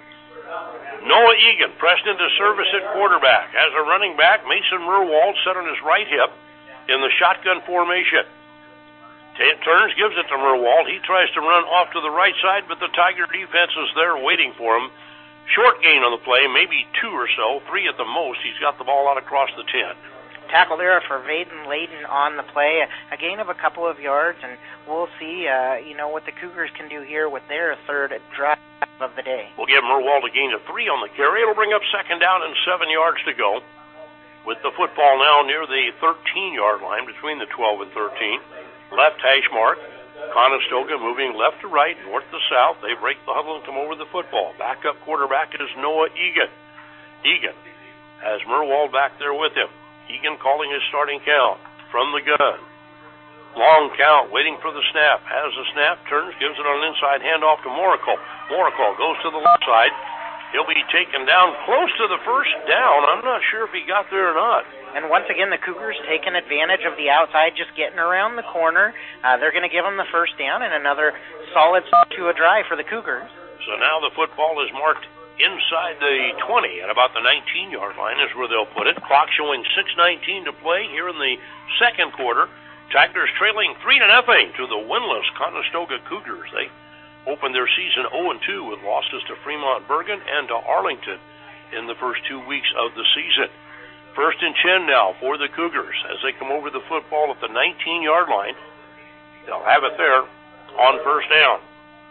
Noah Egan pressed into service at quarterback. As a running back, Mason Murwald set on his right hip in the shotgun formation. T- turns, gives it to Murwald. He tries to run off to the right side, but the Tiger defense is there waiting for him. Short gain on the play, maybe two or so, three at the most. He's got the ball out across the ten. Tackle there for Vaden Layden on the play, a gain of a couple of yards, and we'll see, uh, you know, what the Cougars can do here with their third drive of the day. We'll give Murwald a gain of three on the carry. It'll bring up second down and seven yards to go. With the football now near the thirteen-yard line between the twelve and thirteen. Left hash mark. Conestoga moving left to right, north to south. They break the huddle and come over the football. Backup quarterback is Noah Egan. Egan has Murwald back there with him. Egan calling his starting count from the gun. Long count, waiting for the snap. Has the snap, turns, gives it on an inside handoff to Moracle. Moracle goes to the left side. He'll be taken down close to the first down. I'm not sure if he got there or not. And once again, the Cougars taking advantage of the outside, just getting around the corner. Uh, they're going to give them the first down and another solid to a drive for the Cougars. So now the football is marked inside the twenty, at about the nineteen-yard line is where they'll put it. Clock showing six nineteen to play here in the second quarter. Tigers trailing three to nothing to the winless Conestoga Cougars. They opened their season oh and two with losses to Fremont Bergan and to Arlington in the first two weeks of the season. First and ten now for the Cougars as they come over the football at the nineteen-yard line. They'll have it there on first down.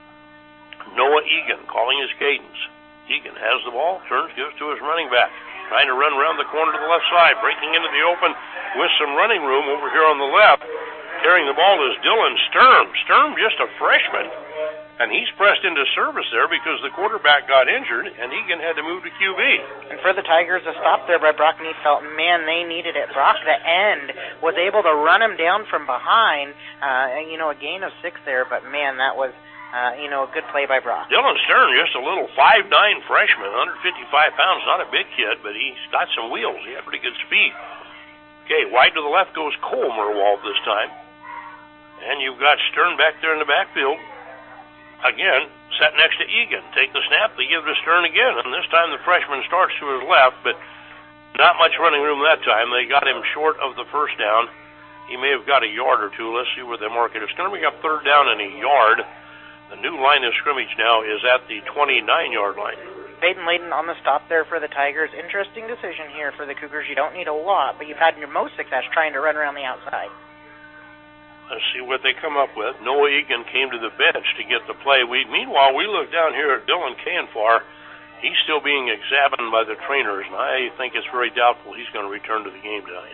Noah Egan calling his cadence. Egan has the ball, turns, gives to his running back. Trying to run around the corner to the left side, breaking into the open with some running room over here on the left. Carrying the ball is Dylan Sturm. Sturm just a freshman, and he's pressed into service there because the quarterback got injured, and Egan had to move to Q B. And for the Tigers, a stop there by Brock Neefelt. Man, they needed it. Brock, the end, was able to run him down from behind. Uh, and, you know, a gain of six there, but, man, that was... Uh, you know, a good play by Brock. Dylan Stern, just a little five nine freshman, one hundred fifty-five pounds, not a big kid, but he's got some wheels. He had pretty good speed. Okay, wide to the left goes Cole Murwald this time. And you've got Stern back there in the backfield. Again, set next to Egan. Take the snap, they give to Stern again, and this time the freshman starts to his left, but not much running room that time. They got him short of the first down. He may have got a yard or two. Let's see where they mark it. It's going to bring up third down and a yard. The new line of scrimmage now is at the twenty-nine-yard line. Vaden Layden on the stop there for the Tigers. Interesting decision here for the Cougars. You don't need a lot, but you've had your most success trying to run around the outside. Let's see what they come up with. Noah Egan came to the bench to get the play. We, meanwhile, we look down here at Dylan Canfor. He's still being examined by the trainers, and I think it's very doubtful he's going to return to the game tonight.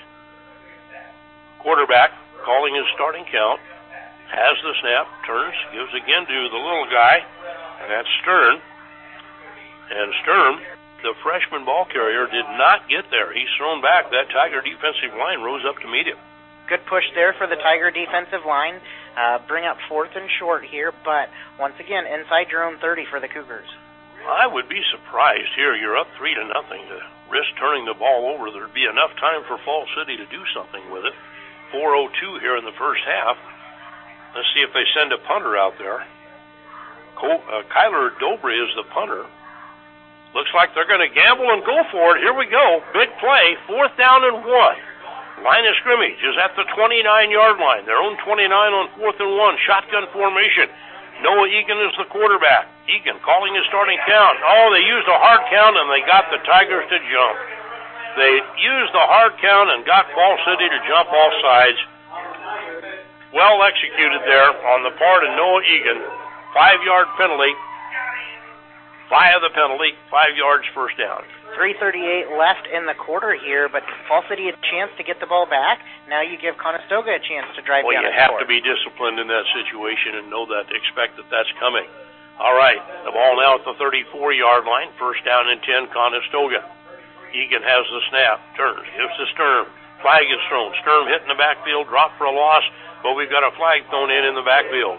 Quarterback calling his starting count. Has the snap, turns, gives again to the little guy, and that's Stern. And Stern, the freshman ball carrier, did not get there. He's thrown back. That Tiger defensive line rose up to meet him. Good push there for the Tiger defensive line. Uh, bring up fourth and short here, but once again, inside your own thirty for the Cougars. I would be surprised here. You're up three to nothing to risk turning the ball over. There'd be enough time for Fall City to do something with it. four oh two here in the first half. Let's see if they send a punter out there. Col- uh, Kyler Dobre is the punter. Looks like they're going to gamble and go for it. Here we go. Big play. Fourth down and one. Line of scrimmage is at the twenty-nine-yard line. Their own twenty-nine on fourth and one. Shotgun formation. Noah Egan is the quarterback. Egan calling his starting count. Oh, they used a hard count, and they got the Tigers to jump. They used the hard count and got Fall City to jump all sides. Well executed there on the part of Noah Egan. Five-yard penalty. Via the penalty, five yards first down. three thirty-eight left in the quarter here, but Fall City had a chance to get the ball back. Now you give Conestoga a chance to drive well, down the score. Well, you have to be disciplined in that situation and know that, expect that that's coming. All right, the ball now at the thirty-four-yard line. First down and ten, Conestoga. Egan has the snap, turns, gives to Stern. Flag is thrown. Sturm hit in the backfield, dropped for a loss, but we've got a flag thrown in in the backfield.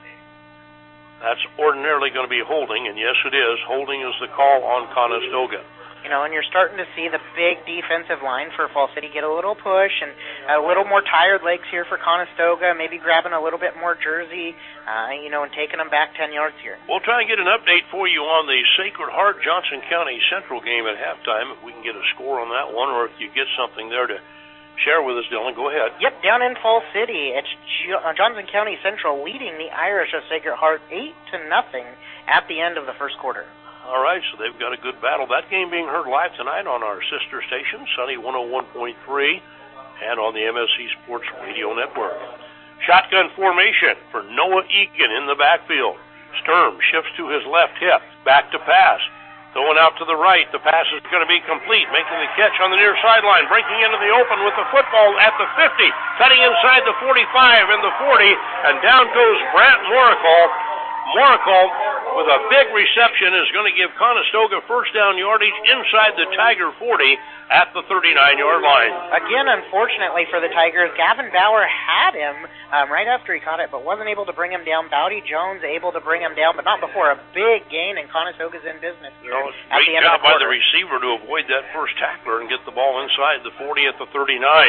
That's ordinarily going to be holding, and yes, it is. Holding is the call on Conestoga. You know, and you're starting to see the big defensive line for Fall City get a little push and a little more tired legs here for Conestoga, maybe grabbing a little bit more jersey, uh, you know, and taking them back ten yards here. We'll try and get an update for you on the Sacred Heart Johnson County Central game at halftime, if we can get a score on that one, or if you get something there to share with us, Dylan. Go ahead. Yep, down in Fall City, it's jo- Johnson County Central leading the Irish of Sacred Heart eight to nothing at the end of the first quarter. All right, so they've got a good battle. That game being heard live tonight on our sister station, Sunny one oh one point three, and on the M S C Sports Radio Network. Shotgun formation for Noah Egan in the backfield. Sturm shifts to his left hip, back to pass. Throwing out to the right, the pass is going to be complete, making the catch on the near sideline, breaking into the open with the football at the fifty, cutting inside the forty-five and the forty, and down goes Brant Morrical. Morrical, with a big reception, is going to give Conestoga first down yardage inside the Tiger forty at the thirty-nine-yard line. Again, unfortunately for the Tigers, Gavin Bauer had him um, right after he caught it, but wasn't able to bring him down. Bowdy Jones able to bring him down, but not before a big gain, and Conestoga's in business here. No, at great the end job of the by the receiver to avoid that first tackler and get the ball inside the forty at the thirty-nine.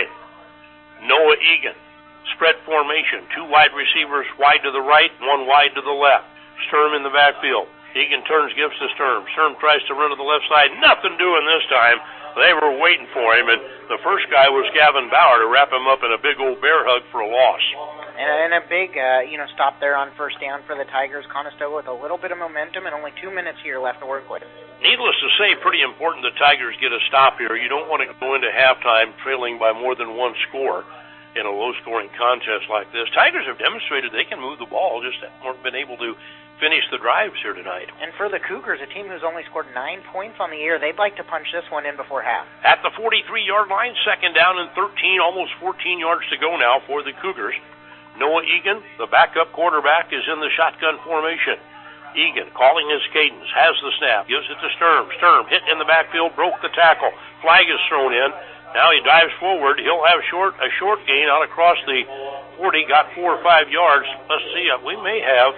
Noah Egan. Spread formation. Two wide receivers wide to the right, one wide to the left. Sturm in the backfield. Egan turns, gives to Sturm. Sturm tries to run to the left side. Nothing doing this time. They were waiting for him, and the first guy was Gavin Bauer to wrap him up in a big old bear hug for a loss. And, and a big, uh, you know, stop there on first down for the Tigers. Conestoga with a little bit of momentum and only two minutes here left to work with. Needless to say, pretty important the Tigers get a stop here. You don't want to go into halftime trailing by more than one score in a low-scoring contest like this. Tigers have demonstrated they can move the ball, just haven't been able to finish the drives here tonight. And for the Cougars, a team who's only scored nine points on the year, they'd like to punch this one in before half. At the forty-three-yard line, second down and thirteen, almost fourteen yards to go now for the Cougars. Noah Egan, the backup quarterback, is in the shotgun formation. Egan, calling his cadence, has the snap, gives it to Sturm. Sturm hit in the backfield, broke the tackle. Flag is thrown in. Now he dives forward. He'll have short a short gain out across the forty, got four or five yards. Let's see, uh, we may have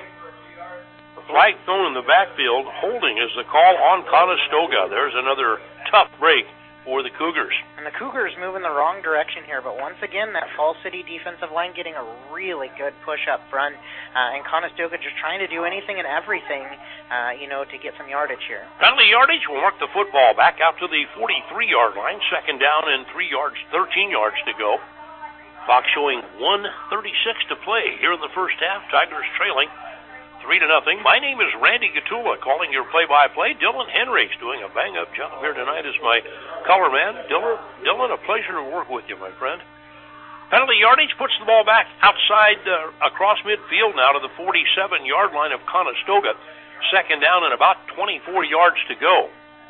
a flag thrown in the backfield. Holding is the call on Conestoga. There's another tough break for the Cougars. And the Cougars move in the wrong direction here, but once again, that Fall City defensive line getting a really good push up front, uh, and Conestoga just trying to do anything and everything, uh, you know, to get some yardage here. Penalty yardage will mark the football back out to the forty-three-yard line, second down and three yards, thirteen yards to go. Clock showing one thirty-six to play here in the first half. Tigers trailing three to nothing. My name is Randy Gatula, calling your play-by-play. Dylan Henry's doing a bang-up job here tonight as my color man. Dylan, Dylan, a pleasure to work with you, my friend. Penalty yardage puts the ball back outside, uh, across midfield now to the forty-seven-yard line of Conestoga. Second down and about twenty-four yards to go.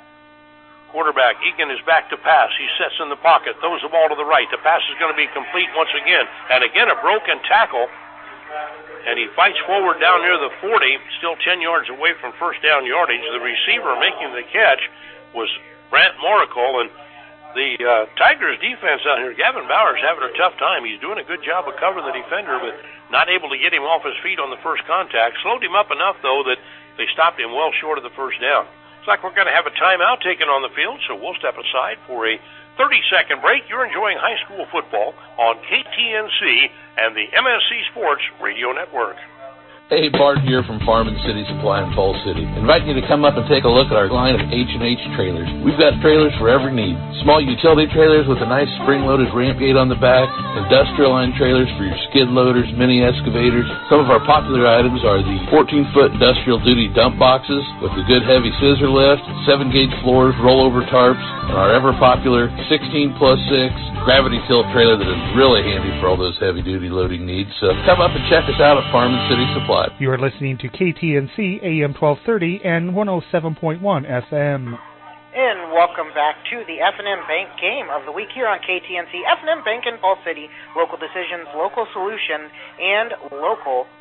Quarterback Egan is back to pass. He sets in the pocket, throws the ball to the right. The pass is going to be complete once again. And again, a broken tackle. And he fights forward down near the forty, still ten yards away from first down yardage. The receiver making the catch was Brant Morrical, and the uh, Tigers defense out here, Gavin Bauer's having a tough time. He's doing a good job of covering the defender, but not able to get him off his feet on the first contact. Slowed him up enough, though, that they stopped him well short of the first down. Looks like we're going to have a timeout taken on the field, so we'll step aside for a thirty-second break. You're enjoying high school football on K T N C and the M S C Sports Radio Network. Hey, Bart here from Farm and City Supply in Fall City. Inviting you to come up and take a look at our line of H and H trailers. We've got trailers for every need. Small utility trailers with a nice spring-loaded ramp gate on the back, industrial line trailers for your skid loaders, mini excavators. Some of our popular items are the fourteen-foot industrial duty dump boxes with the good heavy scissor lift, seven-gauge floors, rollover tarps, and our ever-popular sixteen plus six gravity tilt trailer that is really handy for all those heavy-duty loading needs. So come up and check us out at Farm and City Supply. You are listening to K T N C A M twelve thirty and one oh seven point one F M. And welcome back to the F and M Bank Game of the Week here on K T N C. F and M Bank in Fall City, local decisions, local solution, and local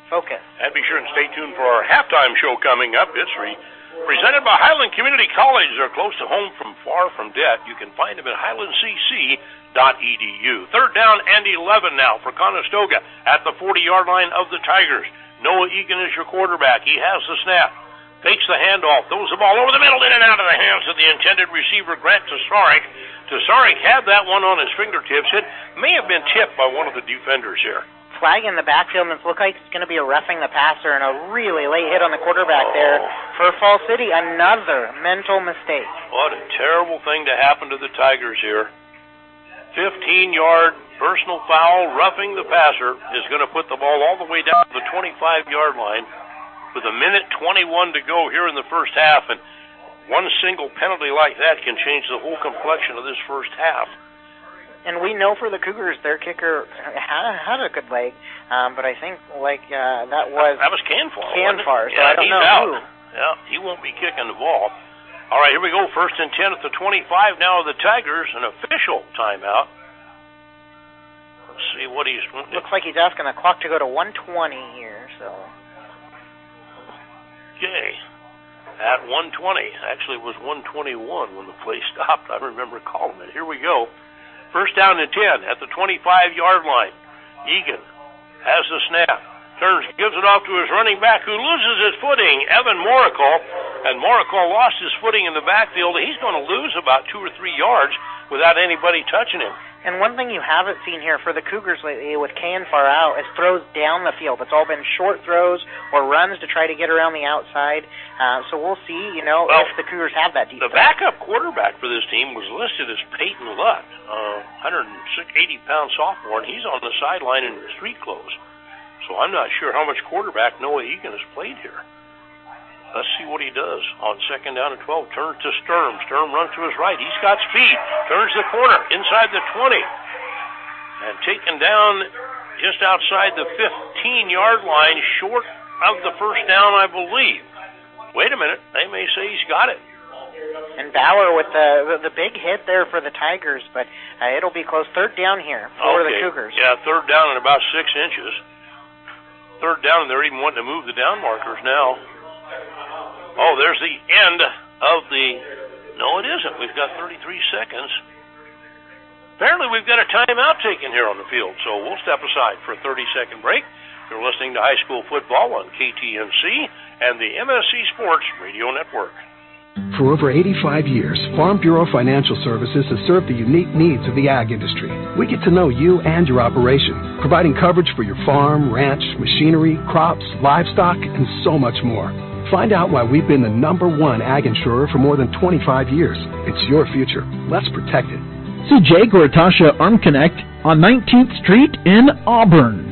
Focus. And be sure and stay tuned for our halftime show coming up. It's re- presented by Highland Community College. They're close to home from far from debt. You can find them at highland c c dot e d u. Third down and eleven now for Conestoga at the forty-yard line of the Tigers. Noah Egan is your quarterback. He has the snap. Fakes the handoff. Throws the ball over the middle, in and out of the hands of the intended receiver, Grant Tesarik. Tesarik had that one on his fingertips. It may have been tipped by one of the defenders here. Flag in the backfield, and it looks like it's going to be a roughing the passer and a really late hit on the quarterback oh. there for Fall City. Another mental mistake. What a terrible thing to happen to the Tigers here. fifteen-yard personal foul, roughing the passer, is going to put the ball all the way down to the twenty-five-yard line with a minute twenty-one to go here in the first half, and one single penalty like that can change the whole complexion of this first half. And we know for the Cougars, their kicker had, had a good leg, um, but I think like uh, that was that was Canfar. Canfar, so yeah, I don't he's know out. who. Yeah, he won't be kicking the ball. All right, here we go. First and ten at the twenty-five now of the Tigers. An official timeout. Let's see what he's. Looks like he's asking the clock to go to one twenty here. So. Okay. At one twenty. Actually, it was one twenty-one when the play stopped. I remember calling it. Here we go. First down and ten at the twenty-five-yard line. Egan has the snap. Turns, gives it off to his running back, who loses his footing, Evan Morrical. And Morrical lost his footing in the backfield. He's going to lose about two or three yards without anybody touching him. And one thing you haven't seen here for the Cougars lately with Canfar out is throws down the field. It's all been short throws or runs to try to get around the outside. Uh, so we'll see, you know, well, if the Cougars have that deep The threat. backup quarterback for this team was listed as Peyton Lutt, uh, one hundred eighty pound sophomore, and he's on the sideline in street clothes. So I'm not sure how much quarterback Noah Egan has played here. Let's see what he does on second down and twelve. Turns to Sturm. Sturm runs to his right. He's got speed. Turns the corner inside the twenty. And taken down just outside the fifteen-yard line, short of the first down, I believe. Wait a minute. They may say he's got it. And Bauer with the the big hit there for the Tigers, but uh, it'll be close. Third down here for okay. the Cougars. Yeah, third down and about six inches. Third down, and they're even wanting to move the down markers now. Oh, there's the end of the... No, it isn't. We've got thirty-three seconds. Apparently, we've got a timeout taken here on the field, so we'll step aside for a thirty-second break. You're listening to High School Football on K T N C and the M S C Sports Radio Network. For over eighty-five years, Farm Bureau Financial Services has served the unique needs of the ag industry. We get to know you and your operation, providing coverage for your farm, ranch, machinery, crops, livestock, and so much more. Find out why we've been the number one ag insurer for more than twenty-five years. It's your future. Let's protect it. See Jake or Tasha Arm Connect on nineteenth Street in Auburn.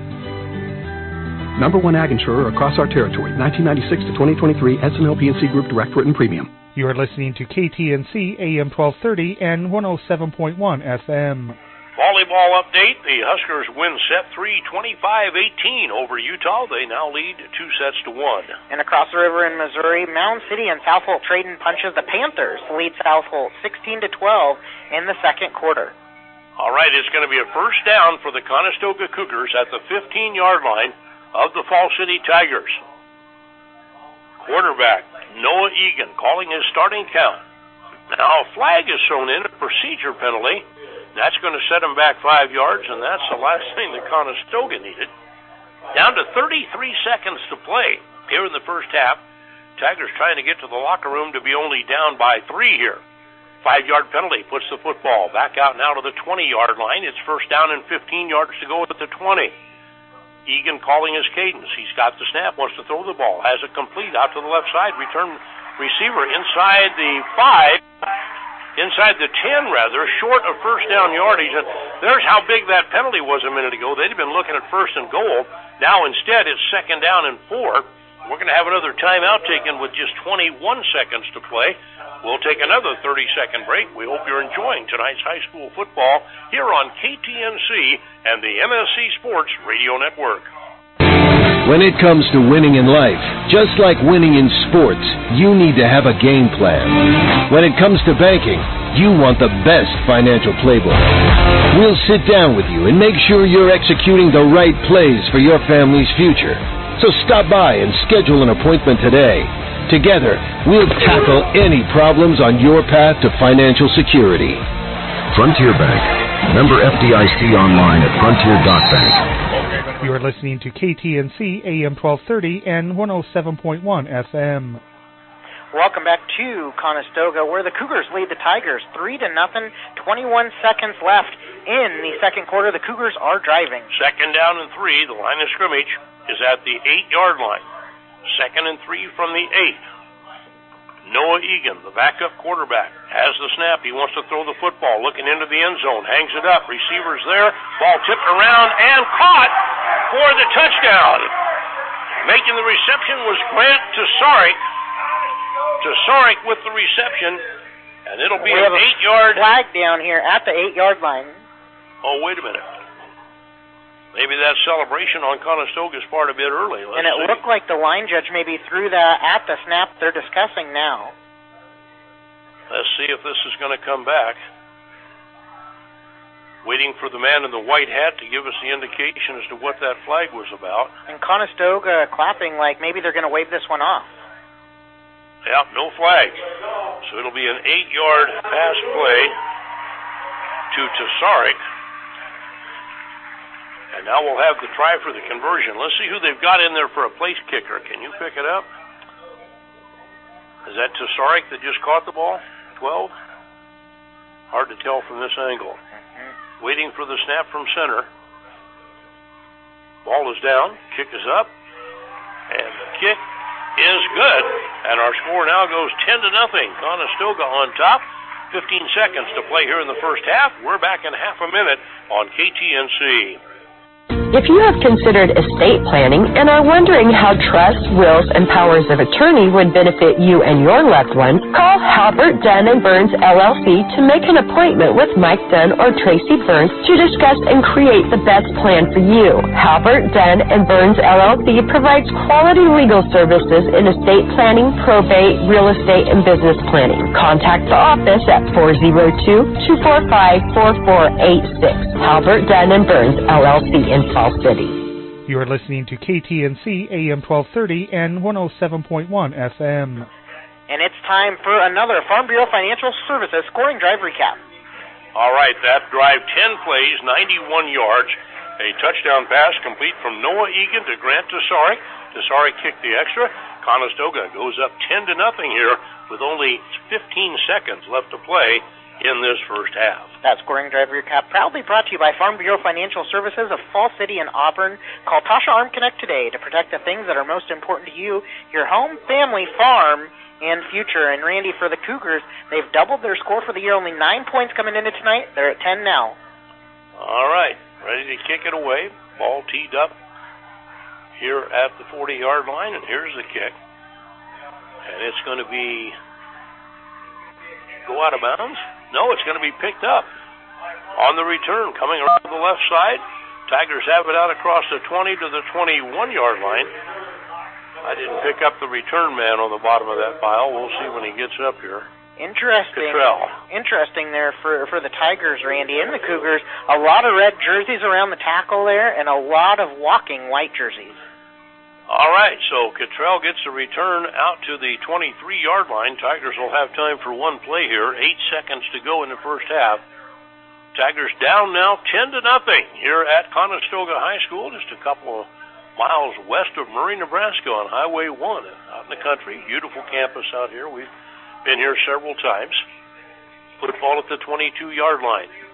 Number one ag insurer across our territory, nineteen ninety-six to twenty twenty-three, S and L P N C Group Direct Written Premium. You are listening to K T N C A M twelve thirty and one oh seven point one F M. Volleyball update. The Huskers win set three, twenty-five eighteen over Utah. They now lead two sets to one. And across the river in Missouri, Mound City and South Holt trading punches. The Panthers lead South Holt sixteen to twelve in the second quarter. All right, it's going to be a first down for the Conestoga Cougars at the fifteen-yard line of the Fall City Tigers. Quarterback Noah Egan calling his starting count. Now a flag is thrown in, a procedure penalty. That's going to set him back five yards, and that's the last thing that Conestoga needed. Down to thirty-three seconds to play here in the first half. Tigers trying to get to the locker room to be only down by three here. Five-yard penalty puts the football back out now to the twenty-yard line. It's first down and fifteen yards to go at the twenty. Egan calling his cadence. He's got the snap, wants to throw the ball, has it complete out to the left side. Return receiver inside the five. Inside the ten, rather, short of first down yardage. And there's how big that penalty was a minute ago. They'd have been looking at first and goal. Now, instead, it's second down and four. We're going to have another timeout taken with just twenty-one seconds to play. We'll take another thirty-second break. We hope you're enjoying tonight's high school football here on K T N C and the M S C Sports Radio Network. When it comes to winning in life, just like winning in sports, you need to have a game plan. When it comes to banking, you want the best financial playbook. We'll sit down with you and make sure you're executing the right plays for your family's future. So stop by and schedule an appointment today. Together, we'll tackle any problems on your path to financial security. Frontier Bank. Member F D I C online at frontier dot bank. You are listening to K T N C A M twelve thirty and one oh seven point one F M. Welcome back to Conestoga, where the Cougars lead the Tigers three to nothing. twenty-one seconds left in the second quarter. The Cougars are driving. Second down and three. The line of scrimmage is at the eight-yard line. Second and three from the eight. Noah Egan, the backup quarterback, has the snap. He wants to throw the football, looking into the end zone, hangs it up. Receivers there. Ball tipped around and caught for the touchdown. Making the reception was Grant Tesarik. Tesarik with the reception, and it'll be we an have eight-yard flag down here at the eight-yard line. Oh, wait a minute. Maybe that celebration on Conestoga's part a bit early. Let's and it see. looked like the line judge maybe threw that at the snap they're discussing now. Let's see if this is going to come back. Waiting for the man in the white hat to give us the indication as to what that flag was about. And Conestoga clapping like maybe they're going to wave this one off. Yeah, no flag. So it'll be an eight-yard pass play to Tesarik. And now we'll have the try for the conversion. Let's see who they've got in there for a place kicker. Can you pick it up? Is that Tesarik that just caught the ball? twelve? Hard to tell from this angle. Mm-hmm. Waiting for the snap from center. Ball is down. Kick is up. And the kick is good. And our score now goes ten to nothing. Conestoga on top. fifteen seconds to play here in the first half. We're back in half a minute on K T N C. If you have considered estate planning and are wondering how trust, wills, and powers of attorney would benefit you and your loved ones, call Halbert, Dunn and Burns, L L C to make an appointment with Mike Dunn or Tracy Burns to discuss and create the best plan for you. Halbert, Dunn and Burns, L L C provides quality legal services in estate planning, probate, real estate, and business planning. Contact the office at four oh two, two four five, four four eight six. Halbert, Dunn and Burns, L L C in Fall City. You are listening to K T N C A M twelve thirty and one oh seven point one F M. And it's time for another Farm Bureau Financial Services scoring drive recap. All right, that drive, ten plays, ninety-one yards. A touchdown pass complete from Noah Egan to Grant Tesarik. Tesarik kicked the extra. Conestoga goes up ten to nothing here with only fifteen seconds left to play in this first half. That scoring drive recap proudly brought to you by Farm Bureau Financial Services of Fall City and Auburn. Call Tasha Arm Connect today to protect the things that are most important to you, your home, family, farm, and future. And Randy, for the Cougars, they've doubled their score for the year. Only nine points coming into tonight. They're at ten now. All right, ready to kick it away. Ball teed up here at the forty-yard line, and here's the kick. And it's going to be go out of bounds. No, it's going to be picked up on the return, coming around the left side. Tigers have it out across the twenty to the twenty-one-yard line. I didn't pick up the return man on the bottom of that pile. We'll see when he gets up here. Interesting. Cottrell. Interesting there for for the Tigers, Randy, and the Cougars. A lot of red jerseys around the tackle there, and a lot of walking white jerseys. All right, so Cottrell gets the return out to the twenty-three-yard line. Tigers will have time for one play here. Eight seconds to go in the first half. Tigers down now ten to nothing here at Conestoga High School, just a couple of miles west of Murray, Nebraska on Highway one out in the country. Beautiful campus out here. We've been here several times. Football at the twenty-two-yard line.